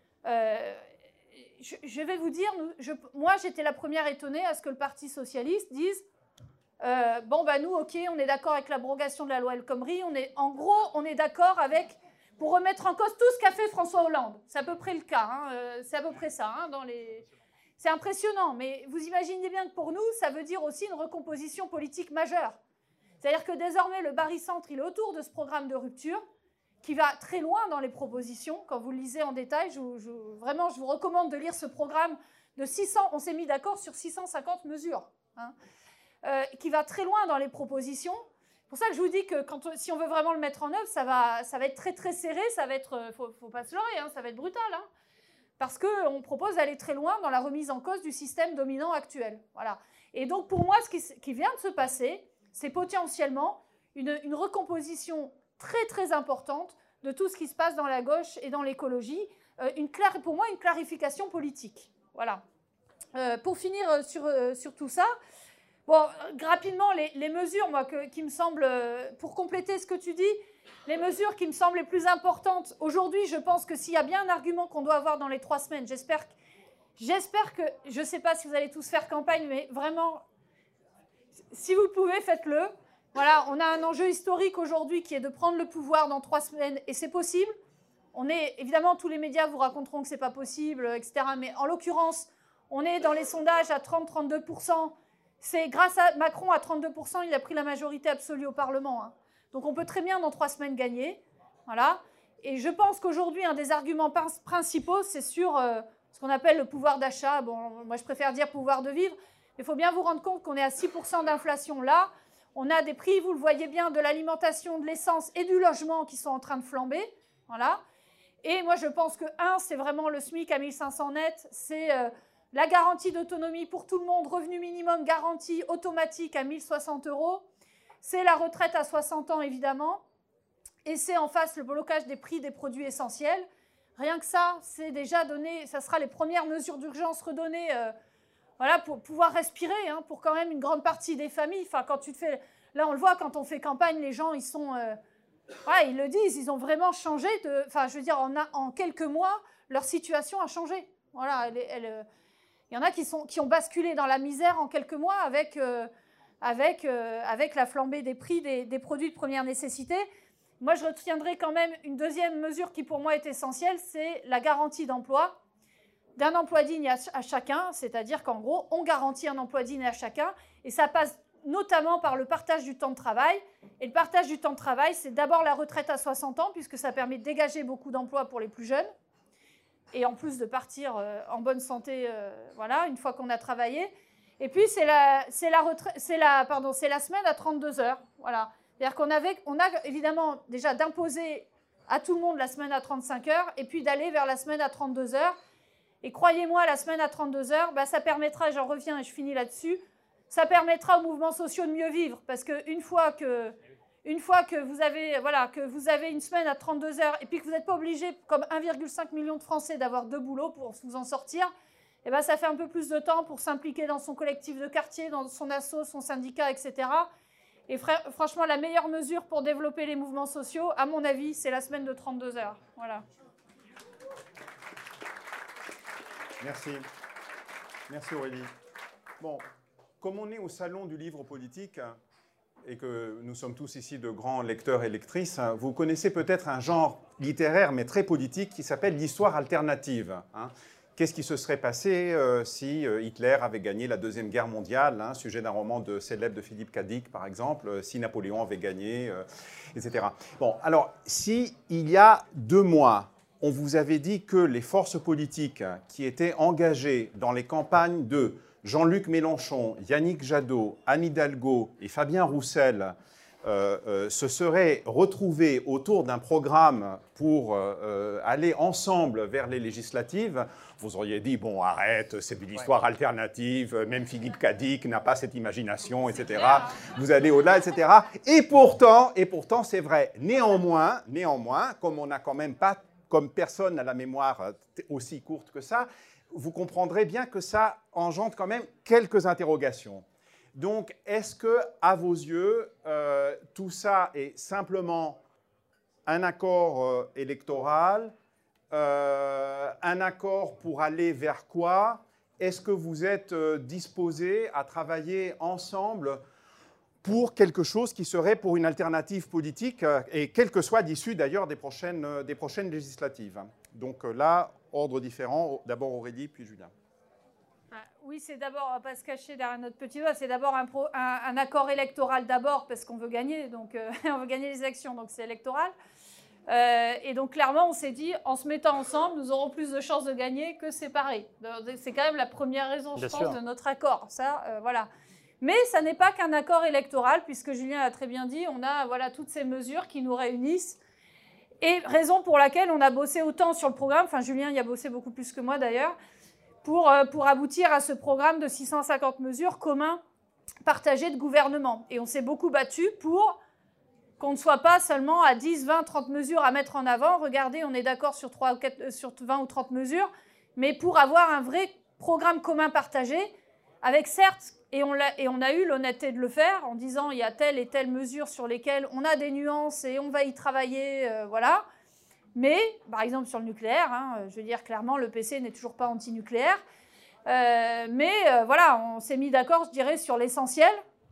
je vais vous dire, moi, j'étais la première étonnée à ce que le Parti socialiste dise bon, ben nous, OK, on est d'accord avec l'abrogation de la loi El Khomri. En gros, on est d'accord avec... pour remettre en cause tout ce qu'a fait François Hollande. C'est à peu près le cas. Hein, c'est à peu près ça, hein, dans les... C'est impressionnant, mais vous imaginez bien que pour nous, ça veut dire aussi une recomposition politique majeure. C'est-à-dire que désormais, le barycentre, il est autour de ce programme de rupture qui va très loin dans les propositions. Quand vous le lisez en détail, vraiment, je vous recommande de lire ce programme de 600, on s'est mis d'accord sur 650 mesures, hein, qui va très loin dans les propositions. C'est pour ça que je vous dis que si on veut vraiment le mettre en œuvre, ça va être très très serré, ça va être, faut pas se leurrer, hein, ça va être brutal, hein. Parce qu'on propose d'aller très loin dans la remise en cause du système dominant actuel. Voilà. Et donc, pour moi, ce qui vient de se passer, c'est potentiellement une recomposition très, très importante de tout ce qui se passe dans la gauche et dans l'écologie. Pour moi, une clarification politique. Voilà. Pour finir sur tout ça, bon, rapidement, les mesures, moi, qui me semblent, pour compléter ce que tu dis, les mesures qui me semblent les plus importantes, aujourd'hui, je pense que s'il y a bien un argument qu'on doit avoir dans les 3 semaines, j'espère que, je ne sais pas si vous allez tous faire campagne, mais vraiment, si vous pouvez, faites-le. Voilà, on a un enjeu historique aujourd'hui qui est de prendre le pouvoir dans 3 semaines, et c'est possible. Évidemment, tous les médias vous raconteront que ce n'est pas possible, etc. Mais en l'occurrence, on est dans les sondages à 30-32%. C'est grâce à Macron, à 32%, il a pris la majorité absolue au Parlement, hein. Donc on peut très bien dans 3 semaines gagner. Voilà. Et je pense qu'aujourd'hui, un des arguments principaux, c'est sur ce qu'on appelle le pouvoir d'achat. Bon, moi je préfère dire pouvoir de vivre. Mais il faut bien vous rendre compte qu'on est à 6% d'inflation là. On a des prix, vous le voyez bien, de l'alimentation, de l'essence et du logement qui sont en train de flamber. Voilà. Et moi je pense que, c'est vraiment le SMIC à 1500 net. C'est la garantie d'autonomie pour tout le monde, revenu minimum garanti automatique à 1060 €. C'est la retraite à 60 ans, évidemment. Et c'est en face le blocage des prix des produits essentiels. Rien que ça, c'est déjà donné, ça sera les premières mesures d'urgence redonnées voilà, pour pouvoir respirer, hein, pour quand même une grande partie des familles. Enfin, quand tu te fais, là, on le voit, quand on fait campagne, les gens, ils sont... voilà, ils le disent, ils ont vraiment changé. Enfin, je veux dire, en quelques mois, leur situation a changé. Voilà, il y en a qui ont basculé dans la misère en quelques mois avec... avec la flambée des prix des produits de première nécessité. Moi, je retiendrai quand même une deuxième mesure qui, pour moi, est essentielle, c'est la garantie d'emploi d'un emploi digne à chacun, c'est-à-dire qu'en gros, on garantit un emploi digne à chacun, et ça passe notamment par le partage du temps de travail. Et le partage du temps de travail, c'est d'abord la retraite à 60 ans, puisque ça permet de dégager beaucoup d'emplois pour les plus jeunes, et en plus de partir en bonne santé, voilà, une fois qu'on a travaillé. Et puis, c'est la semaine à 32 heures, voilà. C'est-à-dire qu'on a évidemment déjà d'imposer à tout le monde la semaine à 35 heures, et puis d'aller vers la semaine à 32 heures. Et croyez-moi, la semaine à 32 heures, ça permettra, j'en reviens et je finis là-dessus, ça permettra aux mouvements sociaux de mieux vivre. Parce qu'une fois que vous avez une semaine à 32 heures et puis que vous n'êtes pas obligé, comme 1,5 million de Français, d'avoir 2 boulots pour vous en sortir, ça fait un peu plus de temps pour s'impliquer dans son collectif de quartier, dans son asso, son syndicat, etc. Et franchement, la meilleure mesure pour développer les mouvements sociaux, à mon avis, c'est la semaine de 32 heures. Voilà. Merci. Merci Aurélie. Bon, comme on est au salon du livre politique et que nous sommes tous ici de grands lecteurs et lectrices, vous connaissez peut-être un genre littéraire mais très politique qui s'appelle l'histoire alternative. Qu'est-ce qui se serait passé si Hitler avait gagné la Deuxième Guerre mondiale, sujet d'un roman célèbre de Philippe K. Dick, par exemple, si Napoléon avait gagné, etc. Bon, alors, si il y a 2 mois, on vous avait dit que les forces politiques qui étaient engagées dans les campagnes de Jean-Luc Mélenchon, Yannick Jadot, Anne Hidalgo et Fabien Roussel se seraient retrouvés autour d'un programme pour aller ensemble vers les législatives, vous auriez dit, bon, arrête, c'est de l'histoire alternative, même Philippe K. Dick n'a pas cette imagination, etc. Vous allez au-delà, etc. Et pourtant, c'est vrai. Néanmoins, comme on n'a quand même pas, comme personne n'a la mémoire aussi courte que ça, vous comprendrez bien que ça engendre quand même quelques interrogations. Donc, est-ce que, à vos yeux, tout ça est simplement un accord électoral, un accord pour aller vers quoi? Est-ce que vous êtes disposés à travailler ensemble pour quelque chose qui serait pour une alternative politique, et quelle que soit l'issue d'ailleurs des prochaines législatives? Donc là, ordre différent, d'abord Aurélie, puis Julien. Oui, c'est d'abord, on ne va pas se cacher derrière notre petit doigt, c'est d'abord un accord électoral d'abord, parce qu'on veut gagner, donc on veut gagner les élections, donc c'est électoral. Et donc clairement, on s'est dit, en se mettant ensemble, nous aurons plus de chances de gagner que séparés. C'est quand même la première raison, je pense, de notre accord. Ça, voilà. Mais ça n'est pas qu'un accord électoral, puisque Julien l'a très bien dit, on a toutes ces mesures qui nous réunissent. Et raison pour laquelle on a bossé autant sur le programme, enfin Julien y a bossé beaucoup plus que moi d'ailleurs, pour aboutir à ce programme de 650 mesures communs partagées de gouvernement. Et on s'est beaucoup battu pour qu'on ne soit pas seulement à 10, 20, 30 mesures à mettre en avant. Regardez, on est d'accord sur 20 ou 30 mesures, mais pour avoir un vrai programme commun partagé, avec certes, et on a eu l'honnêteté de le faire, en disant il y a telle et telle mesure sur lesquelles on a des nuances et on va y travailler, voilà. Mais, par exemple, sur le nucléaire, je veux dire, clairement, le PC n'est toujours pas anti-nucléaire. Voilà, on s'est mis d'accord, je dirais, sur l'essentiel.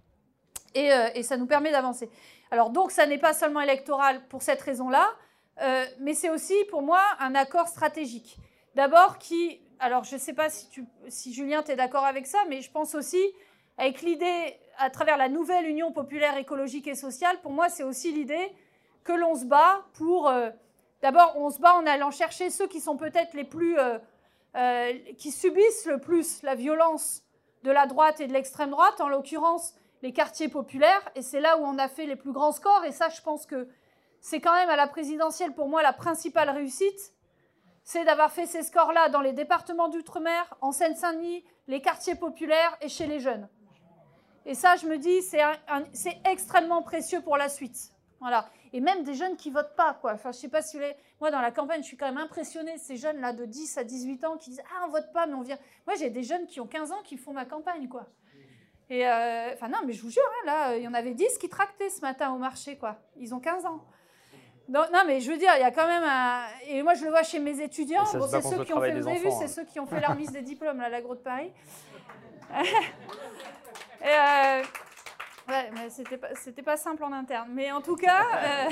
Et ça nous permet d'avancer. Alors, donc, ça n'est pas seulement électoral pour cette raison-là, mais c'est aussi, pour moi, un accord stratégique. D'abord, alors, je ne sais pas si Julien, tu es d'accord avec ça, mais je pense aussi, avec l'idée, à travers la nouvelle Union populaire écologique et sociale, pour moi, c'est aussi l'idée que l'on se bat pour... D'abord, on se bat en allant chercher ceux qui sont peut-être les plus... qui subissent le plus la violence de la droite et de l'extrême droite, en l'occurrence les quartiers populaires, et c'est là où on a fait les plus grands scores, et ça, je pense que c'est quand même à la présidentielle, pour moi, la principale réussite, c'est d'avoir fait ces scores-là dans les départements d'outre-mer, en Seine-Saint-Denis, les quartiers populaires et chez les jeunes. Et ça, je me dis, c'est extrêmement précieux pour la suite. Voilà. Et même des jeunes qui ne votent pas, quoi. Enfin, je ne sais pas si vous voulez... Moi, dans la campagne, je suis quand même impressionnée de ces jeunes-là de 10 à 18 ans qui disent « Ah, on ne vote pas, mais on vient... » Moi, j'ai des jeunes qui ont 15 ans qui font ma campagne, quoi. Et enfin, non, mais je vous jure, là, il y en avait 10 qui tractaient ce matin au marché, quoi. Ils ont 15 ans. Non, mais je veux dire, il y a quand même un... Et moi, je le vois chez mes étudiants. Bon, c'est ceux qui ont fait... Vous avez vu, c'est ceux qui ont fait la remise des diplômes, là, à l'Agro de Paris. Ouais, mais c'était pas simple en interne. Mais en tout cas,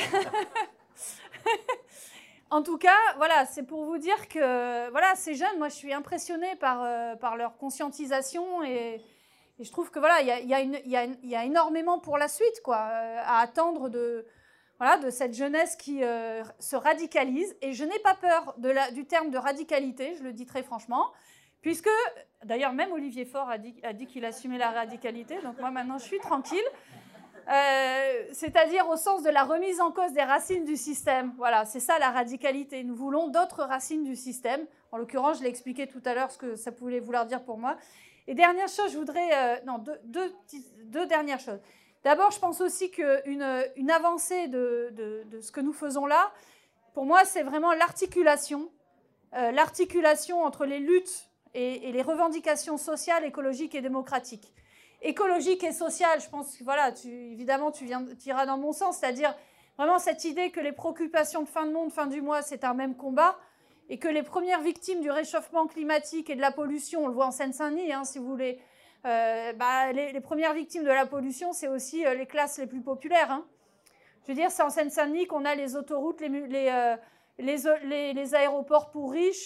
voilà, c'est pour vous dire que voilà, ces jeunes, moi, je suis impressionnée par leur conscientisation et je trouve que voilà, il y a énormément pour la suite, quoi, à attendre de cette jeunesse qui se radicalise. Et je n'ai pas peur du terme de radicalité, je le dis très franchement, puisque, d'ailleurs, même Olivier Faure a dit qu'il assumait la radicalité, donc moi, maintenant, je suis tranquille. C'est-à-dire au sens de la remise en cause des racines du système. Voilà, c'est ça la radicalité. Nous voulons d'autres racines du système. En l'occurrence, je l'ai expliqué tout à l'heure ce que ça pouvait vouloir dire pour moi. Et dernière chose, je voudrais... deux dernières choses. D'abord, je pense aussi qu'une avancée de ce que nous faisons là, pour moi, c'est vraiment l'articulation entre les luttes et les revendications sociales, écologiques et démocratiques. Écologique et sociale, je pense que voilà, évidemment, tu iras dans mon sens, c'est-à-dire vraiment cette idée que les préoccupations de fin de monde, fin du mois, c'est un même combat, et que les premières victimes du réchauffement climatique et de la pollution, on le voit en Seine-Saint-Denis, hein, si vous voulez, les premières victimes de la pollution, c'est aussi les classes les plus populaires. Hein. Je veux dire, c'est en Seine-Saint-Denis qu'on a les autoroutes, les aéroports pour riches,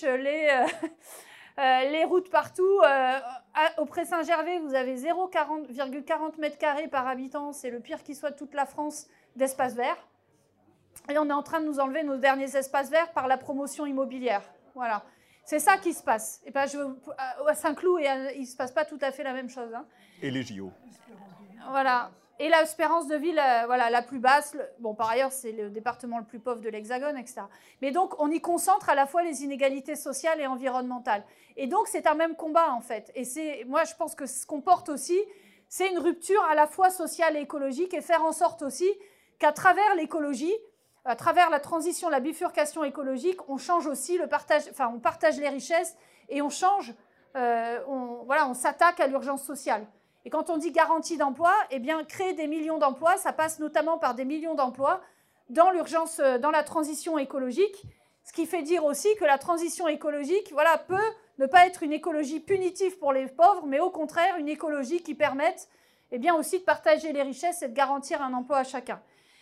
les routes partout. Au Pré-Saint-Gervais, vous avez 0,40 mètres carrés par habitant. C'est le pire qui soit de toute la France d'espaces verts. Et on est en train de nous enlever nos derniers espaces verts par la promotion immobilière. Voilà. C'est ça qui se passe. Et ben, à Saint-Cloud, il ne se passe pas tout à fait la même chose. Hein. Et les JO. Voilà. Et l'espérance de vie, voilà, la plus basse. Bon, par ailleurs, c'est le département le plus pauvre de l'Hexagone, etc. Mais donc, on y concentre à la fois les inégalités sociales et environnementales. Et donc, c'est un même combat, en fait. Et moi, je pense que ce qu'on porte aussi, c'est une rupture à la fois sociale et écologique, et faire en sorte aussi qu'à travers l'écologie, à travers la transition, la bifurcation écologique, on change aussi le partage, enfin, on partage les richesses et on change, on s'attaque à l'urgence sociale. Et quand on dit garantie d'emploi, eh bien, créer des millions d'emplois, ça passe notamment par des millions d'emplois dans l'urgence, dans la transition écologique, ce qui fait dire aussi que la transition écologique, voilà, peut ne pas être une écologie punitive pour les pauvres, mais au contraire, une écologie qui permette, eh bien, aussi de partager les richesses et de garantir un emploi à chacun.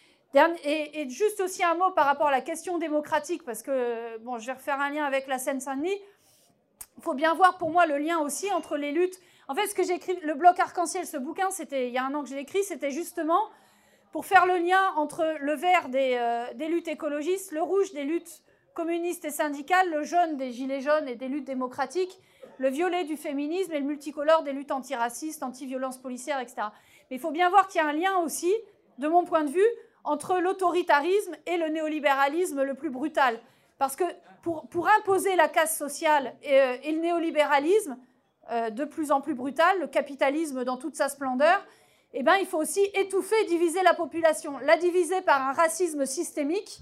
Et juste aussi un mot par rapport à la question démocratique, parce que, bon, je vais refaire un lien avec la Seine-Saint-Denis. Il faut bien voir pour moi le lien aussi entre les luttes. En fait, ce que j'ai écrit, le bloc arc-en-ciel, ce bouquin, c'était il y a 1 an que je l'ai écrit, c'était justement pour faire le lien entre le vert des luttes écologistes, le rouge des luttes communistes et syndicales, le jaune des gilets jaunes et des luttes démocratiques, le violet du féminisme et le multicolore des luttes antiracistes, anti-violences policières, etc. Mais il faut bien voir qu'il y a un lien aussi, de mon point de vue, entre l'autoritarisme et le néolibéralisme le plus brutal. Parce que pour imposer la casse sociale et le néolibéralisme de plus en plus brutal, le capitalisme dans toute sa splendeur, eh ben, il faut aussi étouffer et diviser la population. La diviser par un racisme systémique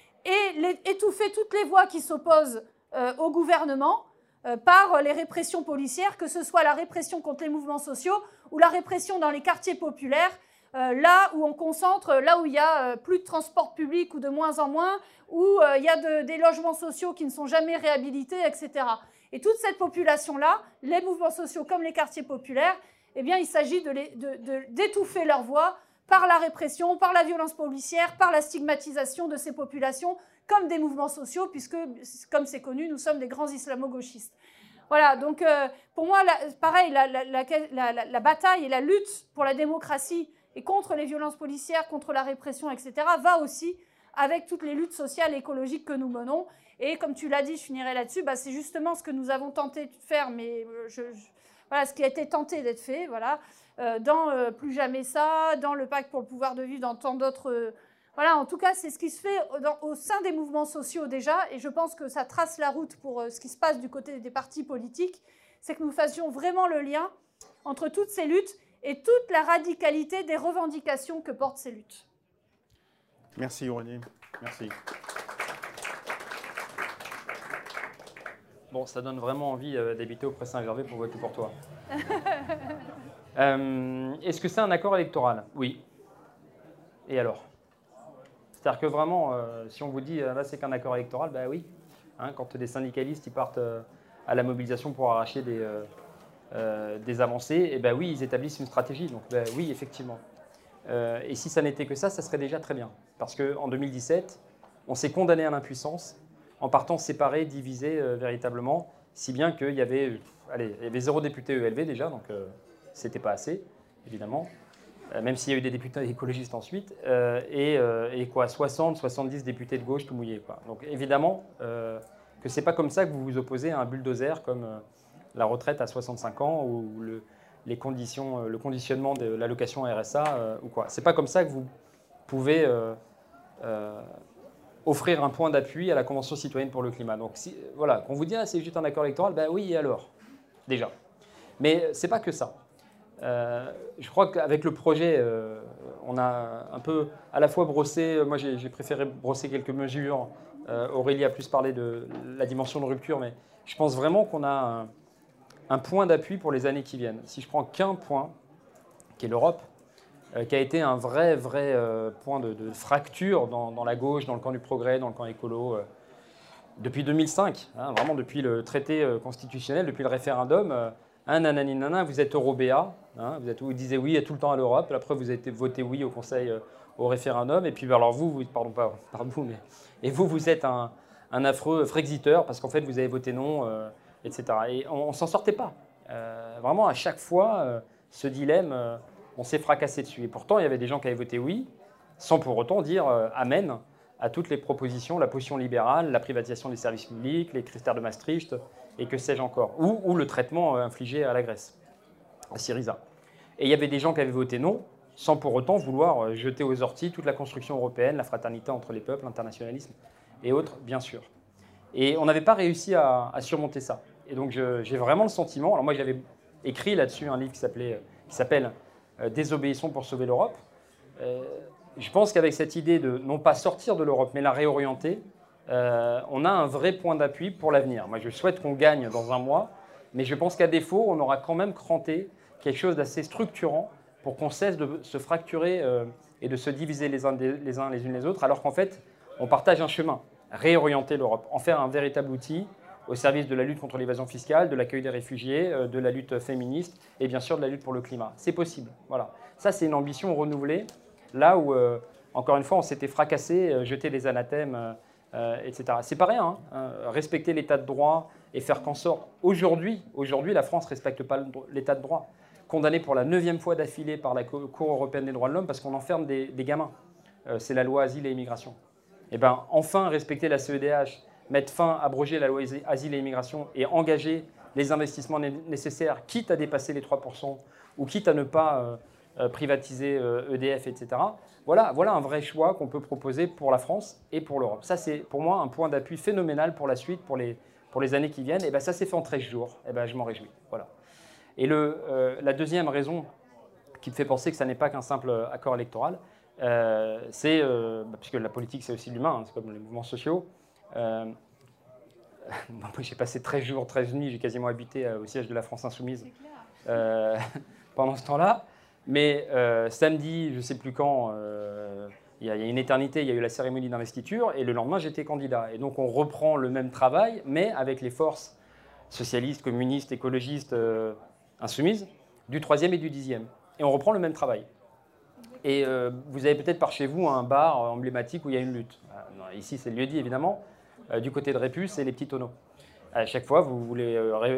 et étouffer toutes les voix qui s'opposent au gouvernement par les répressions policières, que ce soit la répression contre les mouvements sociaux ou la répression dans les quartiers populaires, là où on concentre, là où il y a plus de transport public ou de moins en moins, où il y a des logements sociaux qui ne sont jamais réhabilités, etc. Et toute cette population-là, les mouvements sociaux comme les quartiers populaires, eh bien, il s'agit d'étouffer leur voix par la répression, par la violence policière, par la stigmatisation de ces populations comme des mouvements sociaux, puisque, comme c'est connu, nous sommes des grands islamo-gauchistes. Voilà, donc pour moi, pareil, la bataille et la lutte pour la démocratie et contre les violences policières, contre la répression, etc., va aussi avec toutes les luttes sociales et écologiques que nous menons. Et comme tu l'as dit, je finirai là-dessus, bah, c'est justement ce que nous avons tenté de faire, mais voilà, ce qui a été tenté d'être fait, voilà, dans Plus jamais ça, dans le Pacte pour le pouvoir de vivre, dans tant d'autres... voilà, en tout cas, c'est ce qui se fait au sein des mouvements sociaux déjà, et je pense que ça trace la route pour ce qui se passe du côté des partis politiques, c'est que nous fassions vraiment le lien entre toutes ces luttes et toute la radicalité des revendications que portent ces luttes. Merci Aurélie, merci. Bon, ça donne vraiment envie d'habiter au Pré-Saint-Gervais pour voter pour toi. Est-ce que c'est un accord électoral? Oui. Et alors? C'est-à-dire que vraiment, si on vous dit là c'est qu'un accord électoral, bah oui. Hein, quand des syndicalistes ils partent à la mobilisation pour arracher des avancées, et ben oui, ils établissent une stratégie. Donc bah, oui, effectivement. Et si ça n'était que ça serait déjà très bien. Parce qu'en 2017, on s'est condamné à l'impuissance en partant séparés, divisés véritablement, si bien qu'il y avait, il y avait 0 député ELV déjà, donc c'était pas assez, évidemment, même s'il y a eu des députés écologistes ensuite, et quoi, 60, 70 députés de gauche tout mouillés, quoi. Donc évidemment que c'est pas comme ça que vous vous opposez à un bulldozer comme la retraite à 65 ans ou le conditionnement de l'allocation RSA ou quoi. C'est pas comme ça que vous pouvez offrir un point d'appui à la Convention citoyenne pour le climat. Donc voilà, quand on vous dit c'est juste un accord électoral, ben oui et alors, déjà. Mais c'est pas que ça. Je crois qu'avec le projet, on a un peu à la fois brossé, moi j'ai préféré brosser quelques mesures, Aurélie a plus parlé de la dimension de rupture, mais je pense vraiment qu'on a un point d'appui pour les années qui viennent. Si je prends qu'un point, qui est l'Europe, qui a été un vrai point de fracture dans la gauche, dans le camp du progrès, dans le camp écolo, depuis 2005, hein, vraiment depuis le traité constitutionnel, depuis le référendum, nanani nana, vous êtes eurobéa, hein, vous disiez oui tout le temps à l'Europe, après vous avez voté oui au Conseil, au référendum, et puis alors vous pardon pas par vous, mais et vous êtes un affreux Frexiteur, parce qu'en fait vous avez voté non, etc. Et on ne s'en sortait pas. Vraiment, à chaque fois, ce dilemme, on s'est fracassé dessus. Et pourtant, il y avait des gens qui avaient voté oui, sans pour autant dire amen à toutes les propositions, la position libérale, la privatisation des services publics, les critères de Maastricht, et que sais-je encore, ou le traitement infligé à la Grèce, à Syriza. Et il y avait des gens qui avaient voté non, sans pour autant vouloir jeter aux orties toute la construction européenne, la fraternité entre les peuples, l'internationalisme et autres, bien sûr. Et on n'avait pas réussi à surmonter ça. Et donc j'ai vraiment le sentiment, alors moi j'avais écrit là-dessus un livre qui s'appelle Désobéissons pour sauver l'Europe. Je pense qu'avec cette idée de non pas sortir de l'Europe, mais la réorienter, on a un vrai point d'appui pour l'avenir. Moi je souhaite qu'on gagne dans un mois, mais je pense qu'à défaut, on aura quand même cranté quelque chose d'assez structurant pour qu'on cesse de se fracturer et de se diviser les uns les unes les autres, alors qu'en fait, on partage un chemin. Réorienter l'Europe, en faire un véritable outil au service de la lutte contre l'évasion fiscale, de l'accueil des réfugiés, de la lutte féministe et bien sûr de la lutte pour le climat. C'est possible. Voilà. Ça, c'est une ambition renouvelée, là où, encore une fois, on s'était fracassé, jeté des anathèmes, etc. C'est pas rien, hein. Respecter l'état de droit et faire qu'en sorte. Aujourd'hui, la France ne respecte pas l'état de droit. Condamnée pour la 9e fois d'affilée par la Cour européenne des droits de l'homme parce qu'on enferme des gamins. C'est la loi Asile et Immigration. Eh bien, enfin, respecter la CEDH, mettre fin, abroger la loi Asile et Immigration et engager les investissements nécessaires, quitte à dépasser les 3% ou quitte à ne pas privatiser EDF, etc. Voilà un vrai choix qu'on peut proposer pour la France et pour l'Europe. Ça, c'est pour moi un point d'appui phénoménal pour la suite, pour les années qui viennent. Et bien, ça s'est fait en 13 jours. Et ben, je m'en réjouis. Voilà. Et la deuxième raison qui me fait penser que ça n'est pas qu'un simple accord électoral, c'est, puisque la politique c'est aussi l'humain, hein, c'est comme les mouvements sociaux. Moi j'ai passé 13 jours, 13 nuits, j'ai quasiment habité au siège de la France Insoumise pendant ce temps-là. Mais samedi, je ne sais plus quand, il y a une éternité, il y a eu la cérémonie d'investiture et le lendemain j'étais candidat. Et donc on reprend le même travail, mais avec les forces socialistes, communistes, écologistes, insoumises, du 3e et du 10e. Et on reprend le même travail. Et vous avez peut-être par chez vous un bar emblématique où il y a une lutte. Ici, c'est le lieu-dit, évidemment. Du côté de Répus, c'est les petits tonneaux. À chaque fois, vous voulez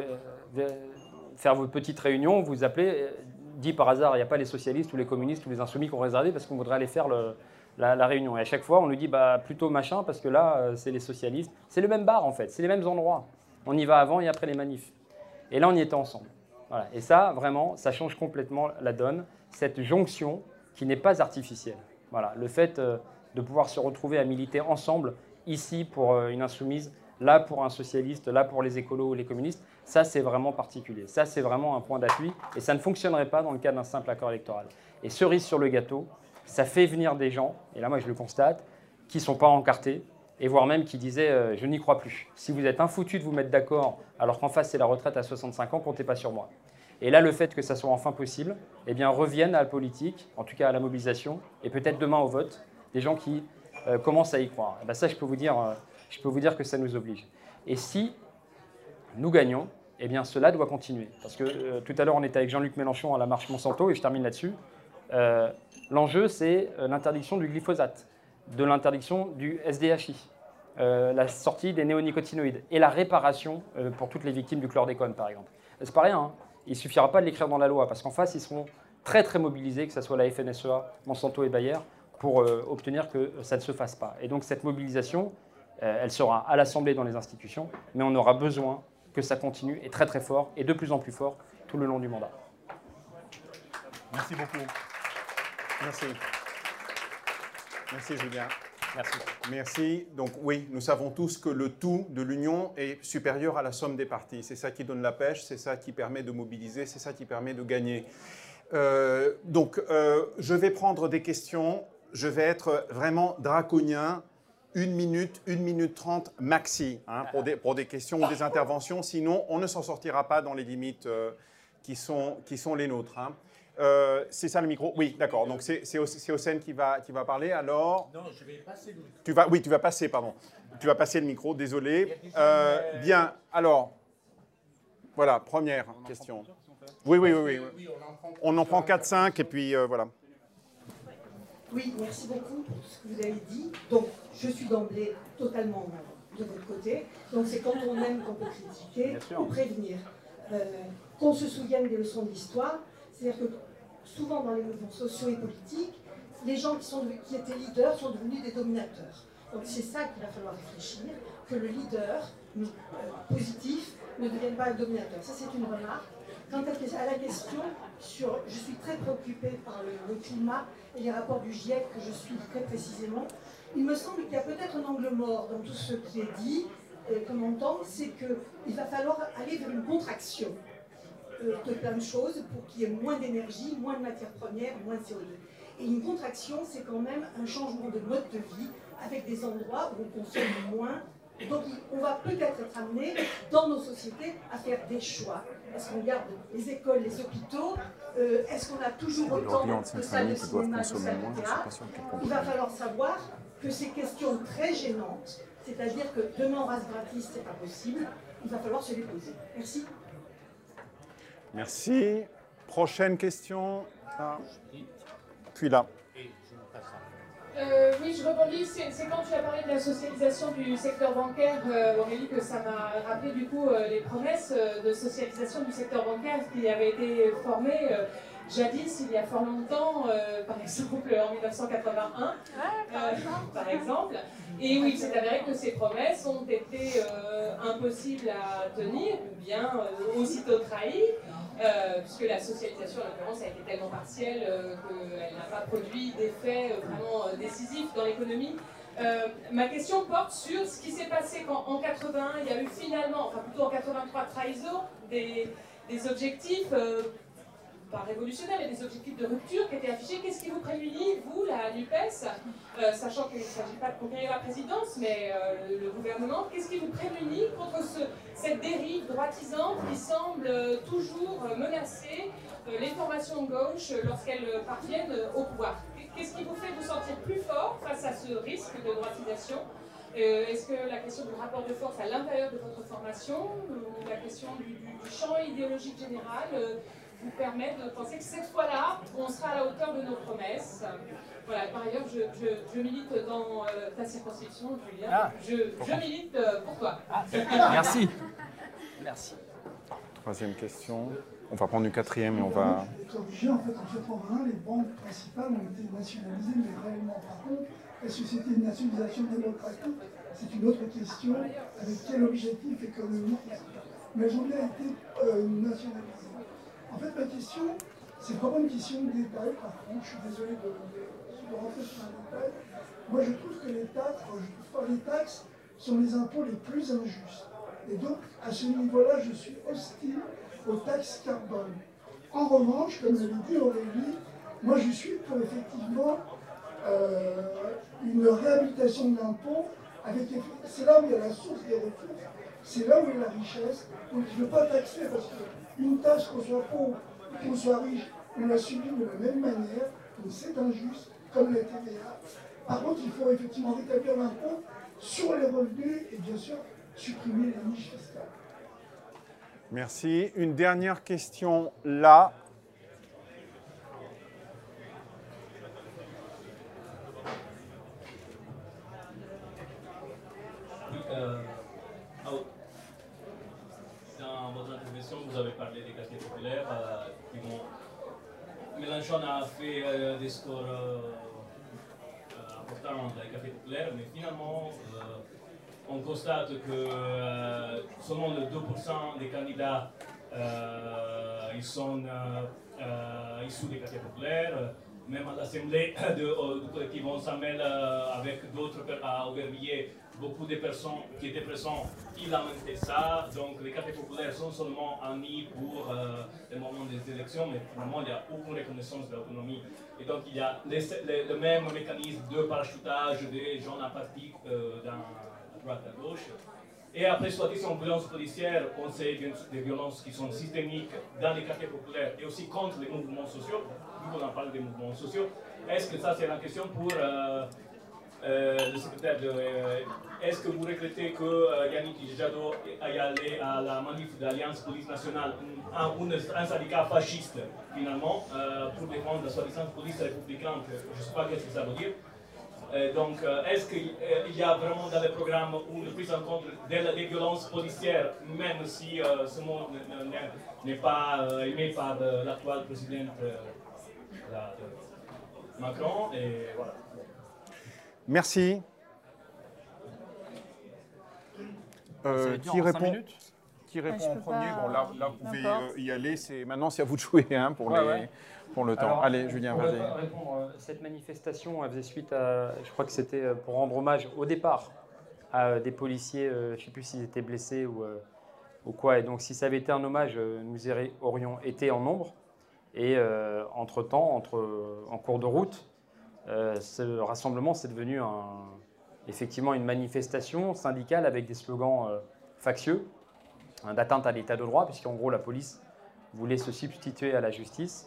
faire votre petite réunion, vous appelez, dit par hasard, il n'y a pas les socialistes ou les communistes ou les insoumis qui ont réservé parce qu'on voudrait aller faire la réunion. Et à chaque fois, on nous dit plutôt machin parce que là, c'est les socialistes. C'est le même bar, en fait. C'est les mêmes endroits. On y va avant et après les manifs. Et là, on y était ensemble. Voilà. Et ça, vraiment, ça change complètement la donne. Cette jonction qui n'est pas artificielle. Voilà. Le fait de pouvoir se retrouver à militer ensemble, ici pour une insoumise, là pour un socialiste, là pour les écolos ou les communistes, ça c'est vraiment particulier. Ça c'est vraiment un point d'appui et ça ne fonctionnerait pas dans le cadre d'un simple accord électoral. Et cerise sur le gâteau, ça fait venir des gens, et là moi je le constate, qui ne sont pas encartés, et voire même qui disaient je n'y crois plus. Si vous êtes infoutus de vous mettre d'accord alors qu'en face c'est la retraite à 65 ans, comptez pas sur moi. Et là, le fait que ça soit enfin possible, eh bien, reviennent à la politique, en tout cas à la mobilisation, et peut-être demain au vote, des gens qui commencent à y croire. Et bien ça, je peux vous dire que ça nous oblige. Et si nous gagnons, eh bien, cela doit continuer. Parce que tout à l'heure, on était avec Jean-Luc Mélenchon à la marche Monsanto, et je termine là-dessus. L'enjeu, c'est l'interdiction du glyphosate, de l'interdiction du SDHI, la sortie des néonicotinoïdes et la réparation pour toutes les victimes du chlordécone, par exemple. C'est pas rien, hein. Il ne suffira pas de l'écrire dans la loi, parce qu'en face, ils seront très très mobilisés, que ce soit la FNSEA, Monsanto et Bayer, pour obtenir que ça ne se fasse pas. Et donc cette mobilisation, elle sera à l'Assemblée dans les institutions, mais on aura besoin que ça continue, et très très fort, et de plus en plus fort, tout le long du mandat. Merci beaucoup. Merci. Merci Julien. Merci. Merci. Donc oui, nous savons tous que le tout de l'union est supérieur à la somme des parties. C'est ça qui donne la pêche, c'est ça qui permet de mobiliser, c'est ça qui permet de gagner. Je vais prendre des questions. Je vais être vraiment draconien. 1 minute 30 maxi hein, pour des questions ou des interventions. Sinon, on ne s'en sortira pas dans les limites qui sont les nôtres. Hein. C'est ça le micro? Oui, d'accord. Donc c'est Hossein qui va parler. Alors. Non, je vais passer le micro. Tu vas passer, pardon. Tu vas passer le micro, désolé. Bien, alors. Voilà, première question. Oui. On en prend 4-5 et puis voilà. Oui, merci beaucoup pour ce que vous avez dit. Donc, je suis d'emblée totalement de votre côté. Donc, c'est quand on aime qu'on peut critiquer ou prévenir. Qu'on se souvienne des leçons de l'histoire. C'est-à-dire que souvent dans les mouvements sociaux et politiques, les gens qui étaient leaders sont devenus des dominateurs. Donc c'est ça qu'il va falloir réfléchir, que le leader positif ne devienne pas un dominateur. Ça c'est une remarque. Quant à la question sur, je suis très préoccupée par le climat et les rapports du GIEC que je suis très précisément, il me semble qu'il y a peut-être un angle mort dans tout ce qui est dit, comme on entend, c'est qu'il va falloir aller vers une contraction de plein de choses pour qu'il y ait moins d'énergie, moins de matières premières, moins de CO2. Et une contraction, c'est quand même un changement de mode de vie avec des endroits où on consomme moins. Donc on va peut-être être amené dans nos sociétés à faire des choix. Est-ce qu'on garde les écoles, les hôpitaux? Est-ce qu'on a toujours autant de salles de cinéma, de salles de théâtre? Il va falloir savoir que ces questions très gênantes, c'est-à-dire que demain on rase gratis, c'est pas possible, il va falloir se les poser. Merci. Merci. Prochaine question. Ah. Puis là. Oui, je rebondis. C'est quand tu as parlé de la socialisation du secteur bancaire, Aurélie, que ça m'a rappelé du coup les promesses de socialisation du secteur bancaire qui avaient été formées jadis, il y a fort longtemps, par exemple en 1981, par exemple. Et oui, il s'est avéré que ces promesses ont été impossibles à tenir, ou bien aussitôt trahies. Puisque la socialisation, en l'occurrence, a été tellement partielle qu'elle n'a pas produit d'effet vraiment décisif dans l'économie. Ma question porte sur ce qui s'est passé quand, en 81, il y a eu finalement, enfin plutôt en 83, trahison des objectifs, pas révolutionnaires, mais des objectifs de rupture qui étaient affichés. Qu'est-ce qui vous prémunit, vous, la NUPES, sachant qu'il ne s'agit pas de conquérir la présidence, mais le gouvernement, qu'est-ce qui vous prémunit contre cette dérive droitisante qui semble toujours menacer les formations de gauche lorsqu'elles parviennent au pouvoir? Qu'est-ce qui vous fait vous sentir plus fort face à ce risque de droitisation? Est-ce que la question du rapport de force à l'intérieur de votre formation, ou la question du champ idéologique général, vous permet de penser que cette fois-là, on sera à la hauteur de nos promesses? Voilà, par ailleurs, je milite dans ta circonscription, Julien. Ah. Je milite pour toi. Ah. Merci. Merci. Troisième question. On va prendre une quatrième et on va... En fait, en 81, les banques principales ont été nationalisées, mais réellement, par contre, est-ce que c'était une nationalisation démocratique? C'est une autre question. Avec quel objectif économique? Mais elles ont bien été nationalisées. En fait, ma question, c'est vraiment une question de détail, par contre. Je suis désolé de rentrer sur un détail. Moi, je trouve que les taxes sont les impôts les plus injustes. Et donc, à ce niveau-là, je suis hostile aux taxes carbone. En revanche, comme l'a dit Aurélie, moi, je suis pour effectivement une réhabilitation de l'impôt. C'est là où il y a la source des ressources, c'est là où il y a la richesse. Donc, je ne veux pas taxer parce qu'une taxe, qu'on soit pauvre ou qu'on soit riche, on la subit de la même manière. Donc, c'est injuste, comme la TVA. Par contre, il faut effectivement rétablir l'impôt sur les revenus et bien sûr supprimer les niches fiscales. Merci. Une dernière question là. Mélenchon a fait des scores importants dans les quartiers populaires, mais finalement, on constate que seulement le 2% des candidats ils sont issus des quartiers populaires. Même à l'Assemblée du collectif On s'en mêle avec d'autres à Aubervilliers, beaucoup de personnes qui étaient présentes, ils lamentaient ça. Donc les quartiers populaires sont seulement mis pour le moment des élections, mais finalement il n'y a aucune reconnaissance de l'autonomie. Et donc il y a le même mécanisme de parachutage des gens à parti à droite à gauche. Et après, soit ils sont violences policières, on sait des violences qui sont systémiques dans les quartiers populaires et aussi contre les mouvements sociaux, vu qu'on en parle des mouvements sociaux. Est-ce que ça, c'est la question pour le secrétaire est-ce que vous regrettez que Yannick Jadot aille aller à la manif de l'Alliance Police Nationale, un syndicat fasciste, finalement, pour défendre la soi-disant police républicaine, je ne sais pas qu'est-ce que ça veut dire. Donc, est-ce qu'il y a vraiment dans le programme une prise en compte des violences policières, même si ce mot n'est pas aimé par l'actuel président Macron, et voilà. Merci. Qui répond en premier? Bon, là, vous pouvez y aller. Maintenant, c'est à vous de jouer hein, pour le temps. Alors, allez, Julien, vas-y. Répondre, cette manifestation, elle faisait suite à, je crois que c'était pour rendre hommage au départ à des policiers, je ne sais plus s'ils étaient blessés ou quoi. Et donc, si ça avait été un hommage, nous aurions été en nombre. Et entre-temps, en cours de route, ce rassemblement, c'est devenu effectivement une manifestation syndicale avec des slogans factieux, d'atteinte à l'état de droit, puisqu'en gros, la police voulait se substituer à la justice.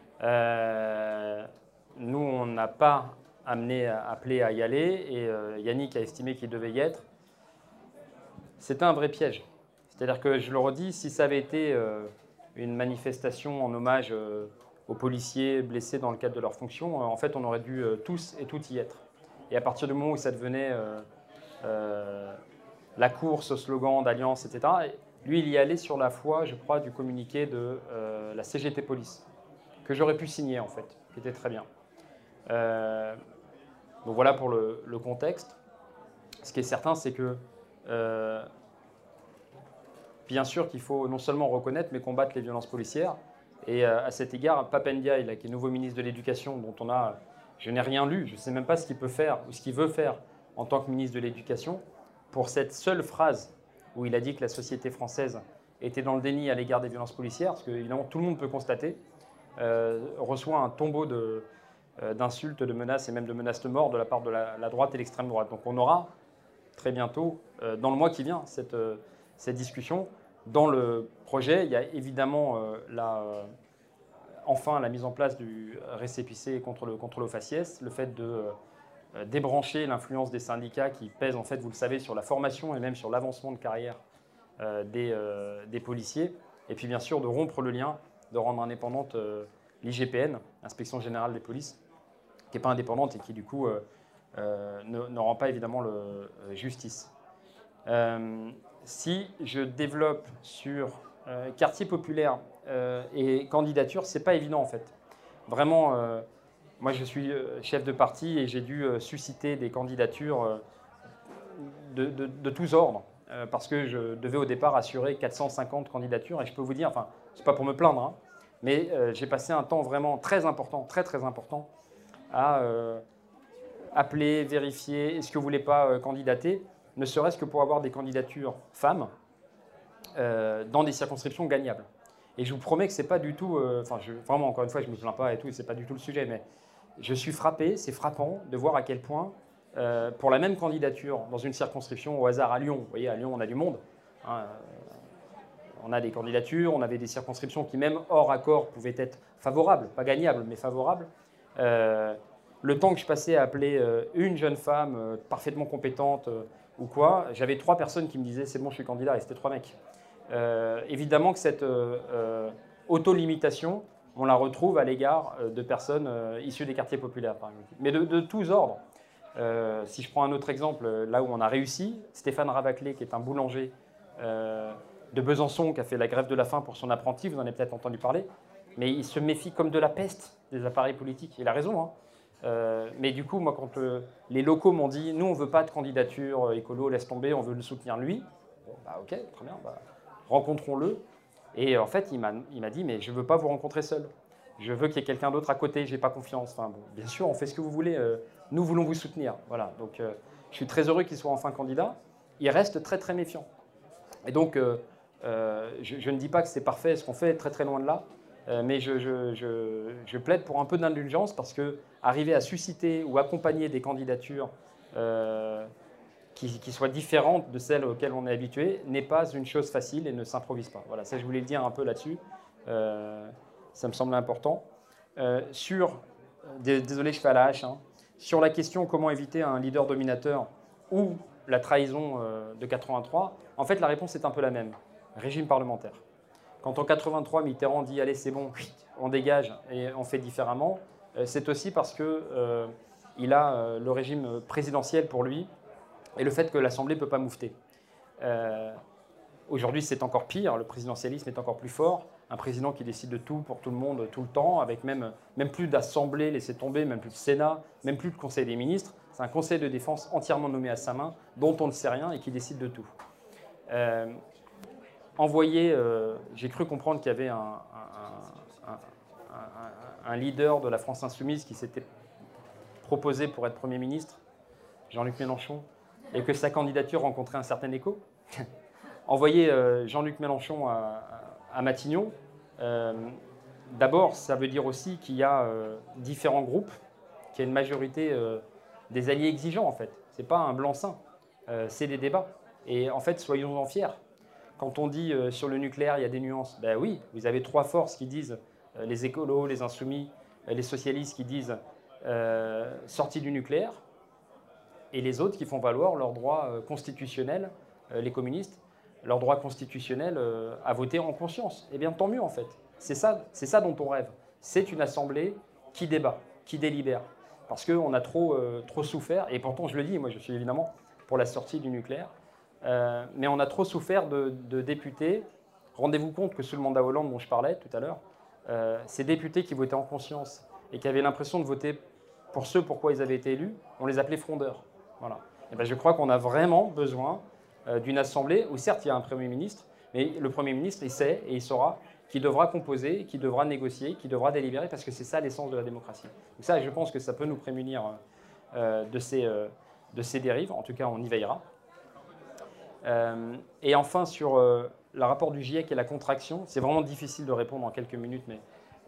Nous, on n'a pas appelé à y aller, et Yannick a estimé qu'il devait y être. C'était un vrai piège. C'est-à-dire que, je le redis, si ça avait été une manifestation en hommage aux policiers blessés dans le cadre de leur fonction, en fait, on aurait dû tous et toutes y être. Et à partir du moment où ça devenait la course au slogan d'alliance, etc., lui, il y allait sur la foi, je crois, du communiqué de la CGT Police, que j'aurais pu signer, en fait, qui était très bien. Donc voilà pour le contexte. Ce qui est certain, c'est que, bien sûr qu'il faut non seulement reconnaître, mais combattre les violences policières. Et à cet égard, Pape Ndiaye, là, qui est nouveau ministre de l'Éducation, dont je n'ai rien lu, je ne sais même pas ce qu'il peut faire ou ce qu'il veut faire en tant que ministre de l'Éducation, pour cette seule phrase où il a dit que la société française était dans le déni à l'égard des violences policières, parce que évidemment tout le monde peut constater, reçoit un tombeau d'insultes, de menaces et même de menaces de mort de la part de la droite et l'extrême droite. Donc on aura très bientôt, dans le mois qui vient, cette discussion. Dans le projet, il y a évidemment enfin la mise en place du récépissé contre le faciès, le fait de débrancher l'influence des syndicats qui pèsent, en fait, vous le savez, sur la formation et même sur l'avancement de carrière des policiers, et puis bien sûr de rompre le lien, de rendre indépendante l'IGPN, l'Inspection Générale des Polices, qui n'est pas indépendante et qui du coup ne rend pas évidemment justice. Si je développe sur quartier populaire et candidature, c'est pas évident en fait. Vraiment, moi je suis chef de parti et j'ai dû susciter des candidatures de tous ordres parce que je devais au départ assurer 450 candidatures et je peux vous dire, enfin, c'est pas pour me plaindre, hein, mais j'ai passé un temps vraiment très important, très important à appeler, vérifier, est-ce que vous voulez pas candidater, ne serait-ce que pour avoir des candidatures femmes dans des circonscriptions gagnables. Et je vous promets que c'est pas du tout, vraiment encore une fois, je me plains pas et tout, c'est pas du tout le sujet, mais je suis frappé, c'est frappant de voir à quel point, pour la même candidature dans une circonscription au hasard à Lyon, vous voyez, à Lyon on a du monde, hein, on a des candidatures, on avait des circonscriptions qui même hors accord pouvaient être favorables, pas gagnables, mais favorables. Le temps que je passais à appeler une jeune femme parfaitement compétente ou quoi, j'avais 3 personnes qui me disaient c'est bon, je suis candidat, et c'était 3 mecs. Évidemment que cette auto-limitation, on la retrouve à l'égard de personnes issues des quartiers populaires, par exemple. Mais de tous ordres. Si je prends un autre exemple, là où on a réussi, Stéphane Ravaclé, qui est un boulanger de Besançon, qui a fait la grève de la faim pour son apprenti, vous en avez peut-être entendu parler, Mais il se méfie comme de la peste des appareils politiques. Il a raison, hein. Mais du coup, moi, quand les locaux m'ont dit « Nous, on ne veut pas de candidature écolo, laisse tomber, on veut le soutenir lui », bon, bah, ok, très bien, bah, rencontrons-le. Et en fait, il m'a dit « Mais je ne veux pas vous rencontrer seul. Je veux qu'il y ait quelqu'un d'autre à côté, je n'ai pas confiance. » Enfin, bon, bien sûr, on fait ce que vous voulez. Nous voulons vous soutenir. Voilà. Donc, je suis très heureux qu'il soit enfin candidat. Il reste très, très méfiant. Et donc, je ne dis pas que c'est parfait ce qu'on fait, très, très loin de là. Mais je plaide pour un peu d'indulgence parce que arriver à susciter ou accompagner des candidatures qui soient différentes de celles auxquelles on est habitué n'est pas une chose facile et ne s'improvise pas. Voilà, ça je voulais le dire un peu là-dessus. Ça me semble important. Désolé, je fais à la hache. Hein, sur la question comment éviter un leader dominateur ou la trahison de 83, en fait la réponse est un peu la même. Régime parlementaire. Quand en 83, Mitterrand dit « Allez, c'est bon, on dégage et on fait différemment », c'est aussi parce qu'il a le régime présidentiel pour lui et le fait que l'Assemblée ne peut pas moufter. Aujourd'hui, c'est encore pire, le présidentialisme est encore plus fort. Un président qui décide de tout pour tout le monde, tout le temps, avec même plus d'Assemblée laissée tomber, même plus de Sénat, même plus de Conseil des ministres. C'est un conseil de défense entièrement nommé à sa main, dont on ne sait rien et qui décide de tout. J'ai cru comprendre qu'il y avait un leader de la France insoumise qui s'était proposé pour être Premier ministre, Jean-Luc Mélenchon, et que sa candidature rencontrait un certain écho. Envoyer Jean-Luc Mélenchon à Matignon, d'abord, ça veut dire aussi qu'il y a différents groupes, qu'il y a une majorité des alliés exigeants, en fait. Ce n'est pas un blanc-seing, c'est des débats. Et en fait, soyons-en fiers. Quand on dit sur le nucléaire, il y a des nuances, ben oui, vous avez trois forces qui disent, les écolos, les insoumis, les socialistes qui disent sortie du nucléaire, et les autres qui font valoir leurs droits constitutionnels, les communistes, leur droit constitutionnel à voter en conscience. Eh bien, tant mieux en fait. C'est ça dont on rêve. C'est une assemblée qui débat, qui délibère. Parce qu'on a trop souffert, et pourtant je le dis, moi je suis évidemment pour la sortie du nucléaire, mais on a trop souffert de députés. Rendez-vous compte que sous le mandat Hollande dont je parlais tout à l'heure, ces députés qui votaient en conscience et qui avaient l'impression de voter pour ceux pourquoi ils avaient été élus, on les appelait frondeurs. Voilà. Et bien, je crois qu'on a vraiment besoin d'une assemblée où certes il y a un Premier ministre, mais le Premier ministre il sait et il saura qui devra composer, qui devra négocier, qui devra délibérer, parce que c'est ça l'essence de la démocratie. Donc ça, je pense que ça peut nous prémunir de ces dérives. En tout cas, on y veillera. Et enfin, sur le rapport du GIEC et la contraction, c'est vraiment difficile de répondre en quelques minutes, mais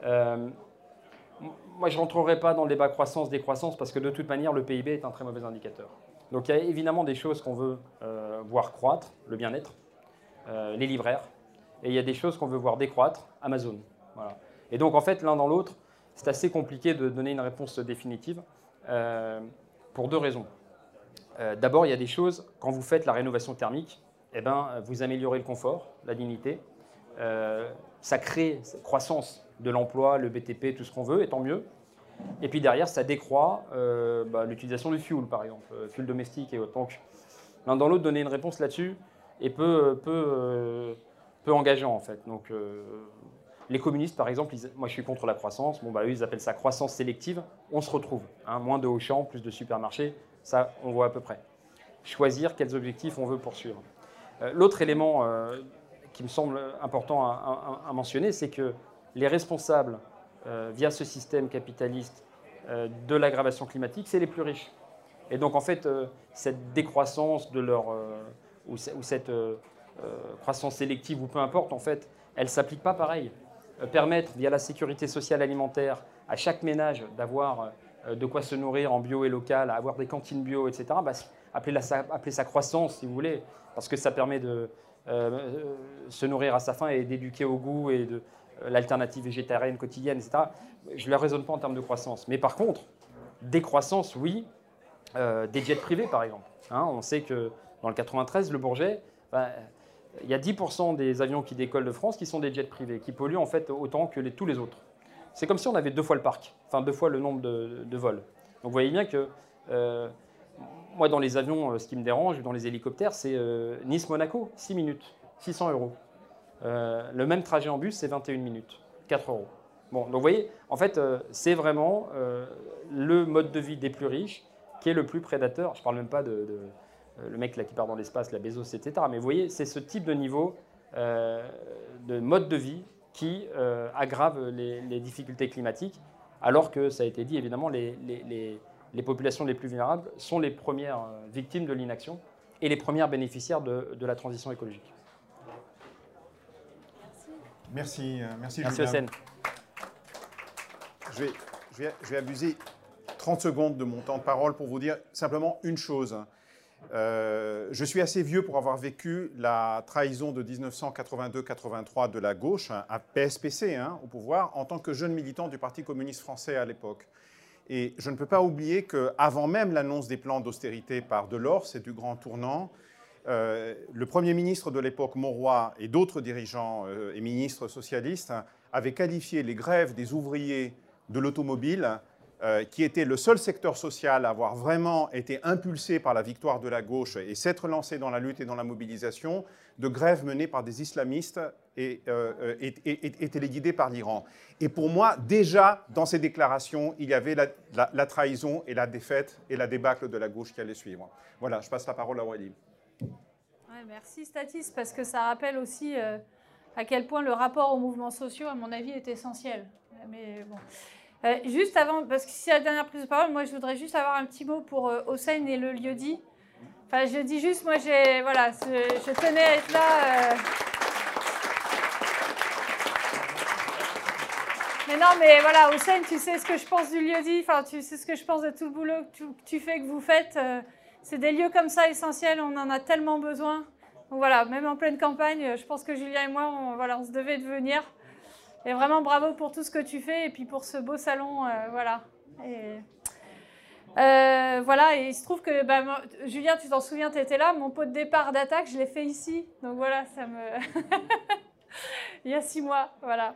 moi, je ne rentrerai pas dans le débat croissance-décroissance, parce que de toute manière, le PIB est un très mauvais indicateur. Donc il y a évidemment des choses qu'on veut voir croître, le bien-être, les livraires, et il y a des choses qu'on veut voir décroître, Amazon. Voilà. Et donc en fait, l'un dans l'autre, c'est assez compliqué de donner une réponse définitive pour deux raisons. D'abord, il y a des choses, quand vous faites la rénovation thermique, eh ben, vous améliorez le confort, la dignité, ça crée cette croissance de l'emploi, le BTP, tout ce qu'on veut, et tant mieux. Et puis derrière, ça décroît l'utilisation du fuel, par exemple, fuel domestique et autres. Donc, l'un dans l'autre, donner une réponse là-dessus est peu engageant, en fait. Donc, les communistes, par exemple, moi je suis contre la croissance, bon, bah, eux, ils appellent ça croissance sélective, on se retrouve. Hein, moins de Auchan, plus de supermarchés, ça, on voit à peu près. Choisir quels objectifs on veut poursuivre. L'autre élément qui me semble important à mentionner, c'est que les responsables, via ce système capitaliste de l'aggravation climatique, c'est les plus riches. Et donc, en fait, cette décroissance de leur... ou cette croissance sélective, ou peu importe, en fait, elle ne s'applique pas pareil. Permettre, via la sécurité sociale alimentaire, à chaque ménage d'avoir de quoi se nourrir en bio et local, avoir des cantines bio, etc., bah, appelez ça croissance, si vous voulez, parce que ça permet de se nourrir à sa faim et d'éduquer au goût et de l'alternative végétarienne quotidienne, etc. Je ne la raisonne pas en termes de croissance. Mais par contre, décroissance, oui, des jets privés, par exemple. Hein, on sait que dans le 93, le Bourget, il y a 10% des avions qui décollent de France qui sont des jets privés, qui polluent en fait autant que tous les autres. C'est comme si on avait 2 fois le parc, enfin 2 fois le nombre de vols. Donc vous voyez bien que moi, dans les avions, ce qui me dérange, dans les hélicoptères, c'est Nice-Monaco, 6 minutes, 600 €. Le même trajet en bus, c'est 21 minutes, 4 €. Bon, donc vous voyez, en fait, c'est vraiment le mode de vie des plus riches qui est le plus prédateur. Je ne parle même pas de le mec là, qui part dans l'espace, la Bezos, etc. Mais vous voyez, c'est ce type de niveau de mode de vie qui aggrave les difficultés climatiques, alors que, ça a été dit, évidemment, les populations les plus vulnérables sont les premières victimes de l'inaction et les premières bénéficiaires de la transition écologique. Merci Merci Julien. Hossein. Je vais abuser 30 secondes de mon temps de parole pour vous dire simplement une chose. Je suis assez vieux pour avoir vécu la trahison de 1982-83 de la gauche, à PSPC, au pouvoir, en tant que jeune militant du Parti communiste français à l'époque. Et je ne peux pas oublier qu'avant même l'annonce des plans d'austérité par Delors, c'est du grand tournant, le Premier ministre de l'époque, Mauroy, et d'autres dirigeants et ministres socialistes avaient qualifié les grèves des ouvriers de l'automobile, qui était le seul secteur social à avoir vraiment été impulsé par la victoire de la gauche et s'être lancé dans la lutte et dans la mobilisation, de grèves menées par des islamistes et téléguidées par l'Iran. Et pour moi, déjà, dans ces déclarations, il y avait la trahison et la défaite et la débâcle de la gauche qui allait suivre. Voilà, je passe la parole à Aurélie. Ouais, merci Statis, parce que ça rappelle aussi à quel point le rapport aux mouvements sociaux, à mon avis, est essentiel. Mais bon. Juste avant, parce que c'est la dernière prise de parole, moi je voudrais juste avoir un petit mot pour Hossein et le lieu-dit. Enfin, je dis juste, moi voilà, je tenais à être là. Mais non, mais voilà, Hossein, tu sais ce que je pense du lieu-dit, enfin, tu sais ce que je pense de tout le boulot que tu fais, que vous faites. C'est des lieux comme ça essentiels, on en a tellement besoin. Donc voilà, même en pleine campagne, je pense que Julien et moi, on se devait de venir. Et vraiment bravo pour tout ce que tu fais et puis pour ce beau salon, voilà. Et, voilà, et il se trouve que, Julien, tu t'en souviens, tu étais là, mon pot de départ d'attaque, je l'ai fait ici. Donc voilà, ça me... il y a 6 mois, voilà.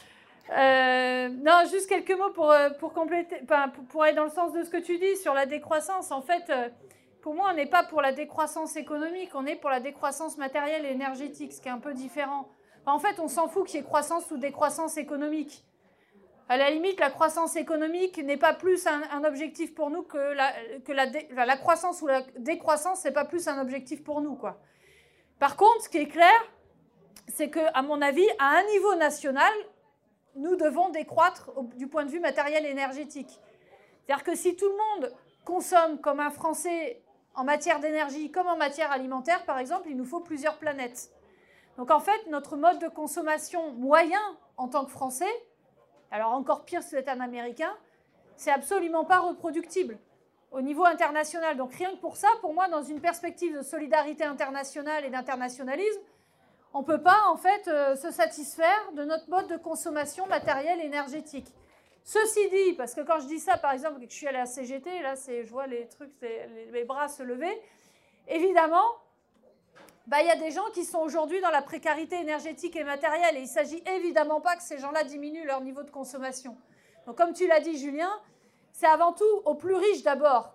Non, juste quelques mots pour compléter, pour aller dans le sens de ce que tu dis sur la décroissance. En fait, pour moi, on n'est pas pour la décroissance économique, on est pour la décroissance matérielle et énergétique, ce qui est un peu différent. En fait, on s'en fout qu'il y ait croissance ou décroissance économique. À la limite, la croissance économique n'est pas plus un objectif pour nous que la croissance ou la décroissance, c'est pas plus un objectif pour nous, quoi. Par contre, ce qui est clair, c'est qu'à mon avis, à un niveau national, nous devons décroître du point de vue matériel et énergétique. C'est-à-dire que si tout le monde consomme comme un Français en matière d'énergie, comme en matière alimentaire, par exemple, il nous faut plusieurs planètes. Donc en fait, notre mode de consommation moyen en tant que Français, alors encore pire si vous êtes un Américain, c'est absolument pas reproductible au niveau international. Donc rien que pour ça, pour moi, dans une perspective de solidarité internationale et d'internationalisme, on ne peut pas en fait se satisfaire de notre mode de consommation matérielle et énergétique. Ceci dit, parce que quand je dis ça, par exemple, que je suis allée à CGT, là, je vois les trucs, les bras se lever, évidemment, il y a des gens qui sont aujourd'hui dans la précarité énergétique et matérielle. Et il ne s'agit évidemment pas que ces gens-là diminuent leur niveau de consommation. Donc, comme tu l'as dit, Julien, c'est avant tout aux plus riches d'abord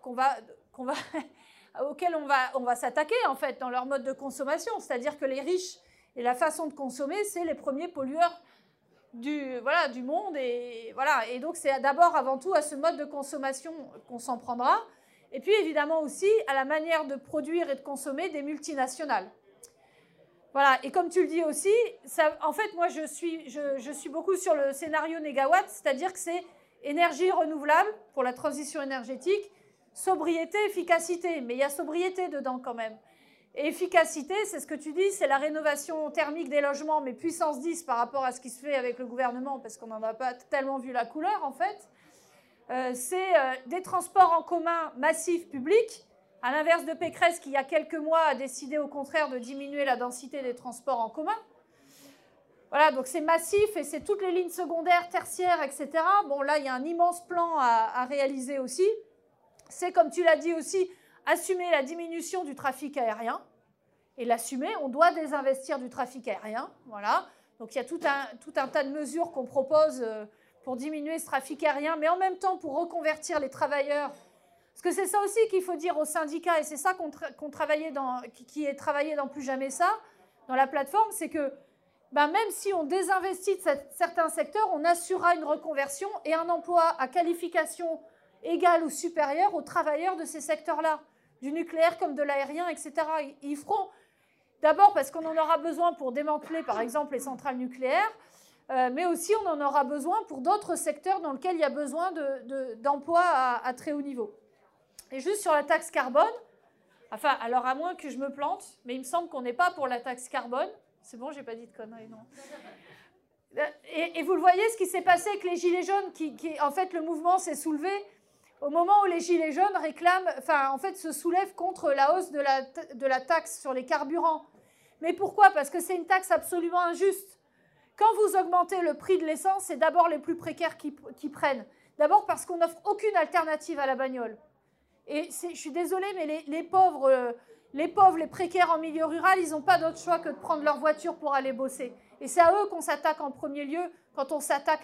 auxquels on va s'attaquer, en fait, dans leur mode de consommation. C'est-à-dire que les riches et la façon de consommer, c'est les premiers pollueurs du monde. Et, voilà. Et donc, c'est d'abord, avant tout, à ce mode de consommation qu'on s'en prendra. Et puis, évidemment aussi, à la manière de produire et de consommer des multinationales. Voilà, et comme tu le dis aussi, en fait, moi, je suis beaucoup sur le scénario négawatt, c'est-à-dire que c'est énergie renouvelable pour la transition énergétique, sobriété, efficacité. Mais il y a sobriété dedans quand même. Et efficacité, c'est ce que tu dis, c'est la rénovation thermique des logements, mais puissance 10 par rapport à ce qui se fait avec le gouvernement, parce qu'on n'en a pas tellement vu la couleur, en fait. C'est des transports en commun massifs publics, à l'inverse de Pécresse qui, il y a quelques mois, a décidé au contraire de diminuer la densité des transports en commun. Voilà, donc c'est massif et c'est toutes les lignes secondaires, tertiaires, etc. Bon, là, il y a un immense plan à réaliser aussi. C'est, comme tu l'as dit aussi, assumer la diminution du trafic aérien. Et l'assumer, on doit désinvestir du trafic aérien. Voilà. Donc il y a tout un tas de mesures qu'on propose pour diminuer ce trafic aérien, mais en même temps pour reconvertir les travailleurs. Parce que c'est ça aussi qu'il faut dire aux syndicats, et c'est ça qui est travaillé dans Plus Jamais Ça, dans la plateforme, c'est que ben même si on désinvestit de certains secteurs, on assurera une reconversion et un emploi à qualification égale ou supérieure aux travailleurs de ces secteurs-là, du nucléaire comme de l'aérien, etc. Ils feront, d'abord parce qu'on en aura besoin pour démanteler, par exemple, les centrales nucléaires, mais aussi on en aura besoin pour d'autres secteurs dans lesquels il y a besoin d'emplois à très haut niveau. Et juste sur la taxe carbone, enfin, alors à moins que je me plante, mais il me semble qu'on n'est pas pour la taxe carbone. C'est bon, j'ai pas dit de conneries, non. Et vous le voyez, ce qui s'est passé avec les Gilets jaunes, en fait, le mouvement s'est soulevé au moment où les Gilets jaunes réclament, enfin, en fait, se soulèvent contre la hausse de la taxe sur les carburants. Mais pourquoi? Parce que c'est une taxe absolument injuste. Quand vous augmentez le prix de l'essence, c'est d'abord les plus précaires qui prennent. D'abord parce qu'on n'offre aucune alternative à la bagnole. Et je suis désolée, mais les pauvres, les précaires en milieu rural, ils n'ont pas d'autre choix que de prendre leur voiture pour aller bosser. Et c'est à eux qu'on s'attaque en premier lieu quand on s'attaque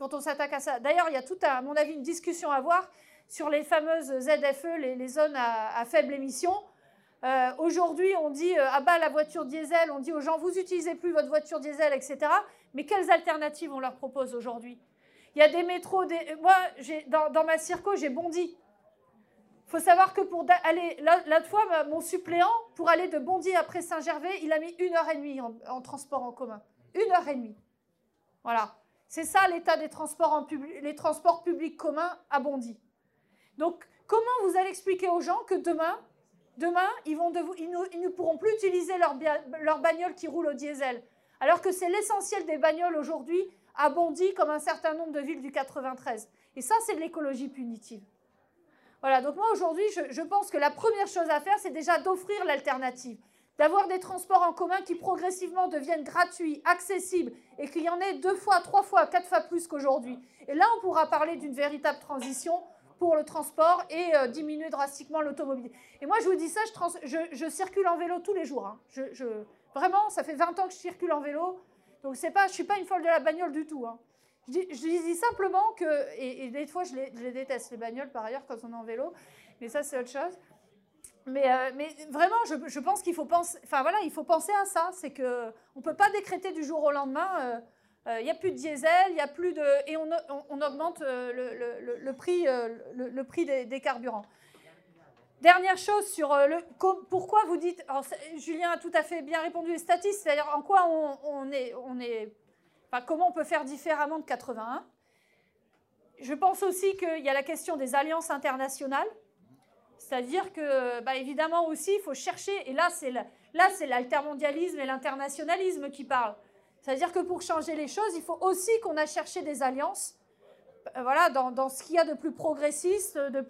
à ça. D'ailleurs, il y a tout, à mon avis, une discussion à avoir sur les fameuses ZFE, les zones à faible émission. Aujourd'hui, on dit ah bah la voiture diesel, on dit aux gens vous n'utilisez plus votre voiture diesel, etc. Mais quelles alternatives on leur propose aujourd'hui? Il y a des métros, moi, dans ma circo, j'ai Bondy. Il faut savoir que pour aller, l'autre fois, mon suppléant, pour aller de Bondy après Saint-Gervais, il a mis 1h30 en transport en commun. 1h30. Voilà. C'est ça l'état des transports, les transports publics communs à Bondy. Donc, comment vous allez expliquer aux gens que demain ils ne pourront plus utiliser leur bagnole qui roule au diesel, alors que c'est l'essentiel des bagnoles aujourd'hui à Bondy, comme un certain nombre de villes du 93. Et ça, c'est de l'écologie punitive. Voilà, donc moi aujourd'hui, je pense que la première chose à faire, c'est déjà d'offrir l'alternative, d'avoir des transports en commun qui progressivement deviennent gratuits, accessibles, et qu'il y en ait 2 fois, 3 fois, 4 fois plus qu'aujourd'hui. Et là, on pourra parler d'une véritable transition pour le transport et diminuer drastiquement l'automobile. Et moi, je vous dis ça, je circule en vélo tous les jours. Hein. Vraiment, ça fait 20 ans que je circule en vélo, donc je ne suis pas une folle de la bagnole du tout. Hein. Je dis simplement que, et des fois je les déteste, les bagnoles par ailleurs, quand on est en vélo, mais ça c'est autre chose. Mais vraiment, je pense qu'il faut penser, enfin voilà, il faut penser à ça, c'est qu'on ne peut pas décréter du jour au lendemain, il n'y a plus de diesel, il n'y a plus de... Et on augmente le prix des carburants. Dernière chose sur pourquoi vous dites... Alors, Julien a tout à fait bien répondu les statistiques, c'est-à-dire en quoi on est enfin, comment on peut faire différemment de 81. Je pense aussi qu'il y a la question des alliances internationales, c'est-à-dire que, évidemment aussi, il faut chercher, et là c'est l'altermondialisme et l'internationalisme qui parlent. C'est-à-dire que pour changer les choses, il faut aussi qu'on a cherché des alliances, voilà, dans ce qu'il y a de plus progressiste, de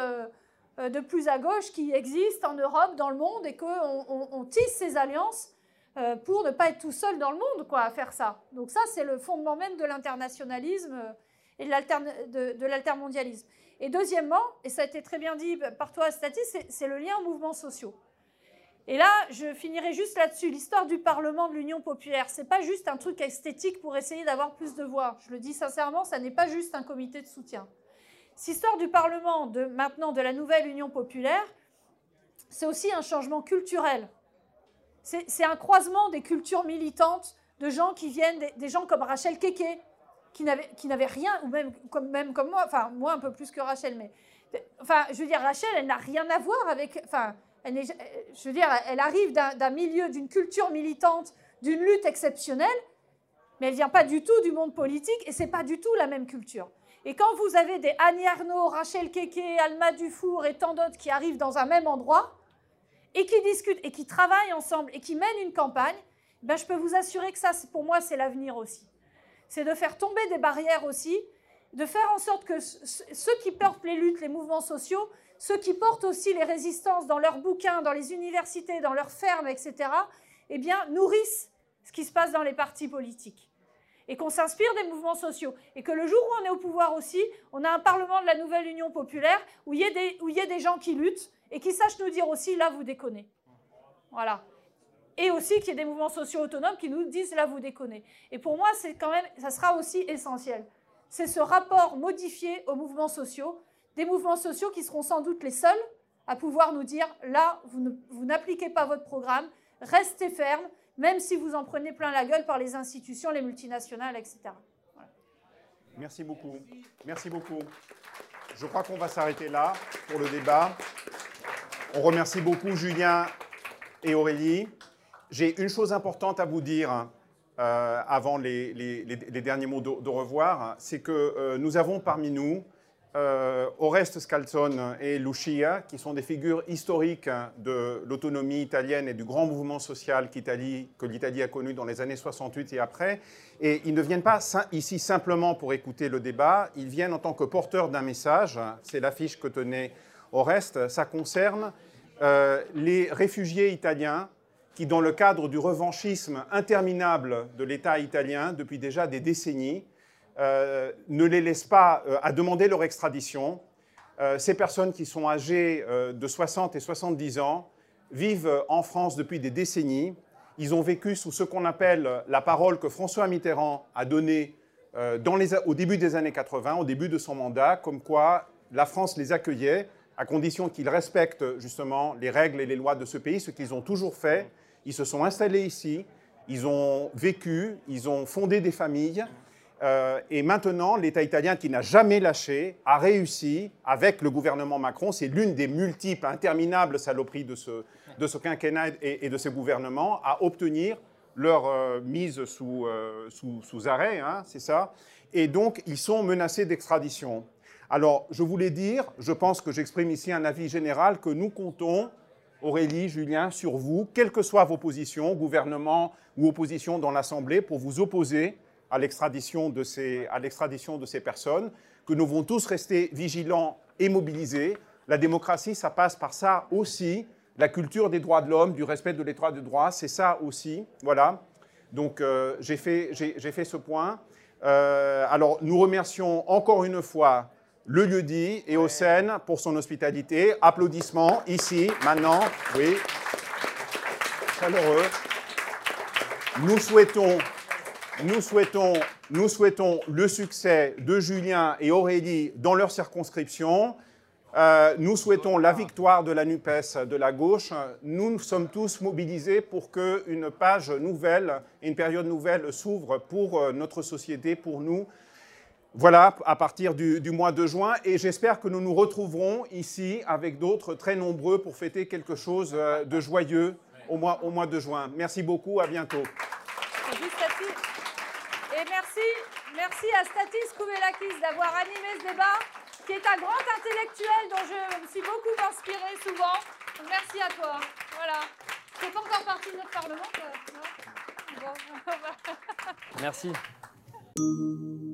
plus à gauche qui existe en Europe, dans le monde, et qu'on tisse ces alliances pour ne pas être tout seul dans le monde, quoi, à faire ça. Donc ça, c'est le fondement même de l'internationalisme et de l'altermondialisme. Et deuxièmement, et ça a été très bien dit par toi, Statis, c'est le lien aux mouvements sociaux. Et là, je finirai juste là-dessus. L'histoire du Parlement de l'Union populaire, c'est pas juste un truc esthétique pour essayer d'avoir plus de voix. Je le dis sincèrement, ça n'est pas juste un comité de soutien. Cette histoire du Parlement, maintenant de la nouvelle Union populaire, c'est aussi un changement culturel. C'est un croisement des cultures militantes de gens qui viennent, des gens comme Rachel Keke, qui n'avaient rien, ou même comme moi, enfin moi un peu plus que Rachel, mais enfin je veux dire Rachel, elle n'a rien à voir avec, enfin je veux dire, elle arrive d'un milieu, d'une culture militante, d'une lutte exceptionnelle, mais elle vient pas du tout du monde politique et c'est pas du tout la même culture. Et quand vous avez des Annie Arnaud, Rachel Keke, Alma Dufour et tant d'autres qui arrivent dans un même endroit et qui discutent et qui travaillent ensemble et qui mènent une campagne, ben je peux vous assurer que ça, pour moi, c'est l'avenir aussi. C'est de faire tomber des barrières aussi, de faire en sorte que ceux qui portent les luttes, les mouvements sociaux, ceux qui portent aussi les résistances dans leurs bouquins, dans les universités, dans leurs fermes, etc., eh bien, nourrissent ce qui se passe dans les partis politiques. Et qu'on s'inspire des mouvements sociaux. Et que le jour où on est au pouvoir aussi, on a un Parlement de la nouvelle Union populaire où il y a des gens qui luttent et qui sachent nous dire aussi, là, vous déconnez. Voilà. Et aussi qu'il y ait des mouvements sociaux autonomes qui nous disent, là, vous déconnez. Et pour moi, c'est quand même, ça sera aussi essentiel. C'est ce rapport modifié aux mouvements sociaux, des mouvements sociaux qui seront sans doute les seuls à pouvoir nous dire, là, vous n'appliquez pas votre programme, restez ferme, même si vous en prenez plein la gueule par les institutions, les multinationales, etc. Voilà. Merci beaucoup. Merci beaucoup. Je crois qu'on va s'arrêter là pour le débat. On remercie beaucoup Julien et Aurélie. J'ai une chose importante à vous dire avant les derniers mots de revoir, c'est que nous avons parmi nous Oreste Scalzone et Lucia, qui sont des figures historiques de l'autonomie italienne et du grand mouvement social que l'Italie a connu dans les années 68 et après. Et ils ne viennent pas ici simplement pour écouter le débat, ils viennent en tant que porteurs d'un message. C'est l'affiche que tenait Oreste. Ça concerne les réfugiés italiens qui, dans le cadre du revanchisme interminable de l'État italien depuis déjà des décennies, ne les laissent pas à demander leur extradition. Ces personnes qui sont âgées de 60 et 70 ans vivent en France depuis des décennies. Ils ont vécu sous ce qu'on appelle la parole que François Mitterrand a donnée au début des années 80, au début de son mandat, comme quoi la France les accueillait à condition qu'ils respectent justement les règles et les lois de ce pays, ce qu'ils ont toujours fait. Ils se sont installés ici, ils ont vécu, ils ont fondé des familles. Et maintenant, l'État italien, qui n'a jamais lâché, a réussi, avec le gouvernement Macron, c'est l'une des multiples, interminables saloperies de ce quinquennat et de ces gouvernements, à obtenir leur mise sous arrêt, hein, c'est ça. Et donc, ils sont menacés d'extradition. Alors, je voulais dire, je pense que j'exprime ici un avis général, que nous comptons, Aurélie, Julien, sur vous, quelles que soient vos positions, gouvernement ou opposition dans l'Assemblée, pour vous opposer à l'extradition de ces personnes, que nous devons tous rester vigilants et mobilisés. La démocratie, ça passe par ça aussi. La culture des droits de l'homme, du respect de l'état de droit, c'est ça aussi. Voilà. Donc, j'ai fait ce point. Alors, nous remercions encore une fois le lieu-dit et Hossein pour son hospitalité. Applaudissements ici, maintenant. Oui. Chaleureux. Nous souhaitons le succès de Julien et Aurélie dans leur circonscription. Nous souhaitons la victoire de la NUPES, de la gauche. Nous sommes tous mobilisés pour qu'une page nouvelle, une période nouvelle s'ouvre pour notre société, pour nous. Voilà, à partir du mois de juin. Et j'espère que nous nous retrouverons ici avec d'autres très nombreux pour fêter quelque chose de joyeux au mois de juin. Merci beaucoup, à bientôt. Et merci à Stathis Skouvelakis d'avoir animé ce débat, qui est un grand intellectuel dont je me suis beaucoup inspirée souvent. Donc merci à toi. Voilà. Tu fais pas encore partie de notre Parlement, toi, non ? Bon. Merci.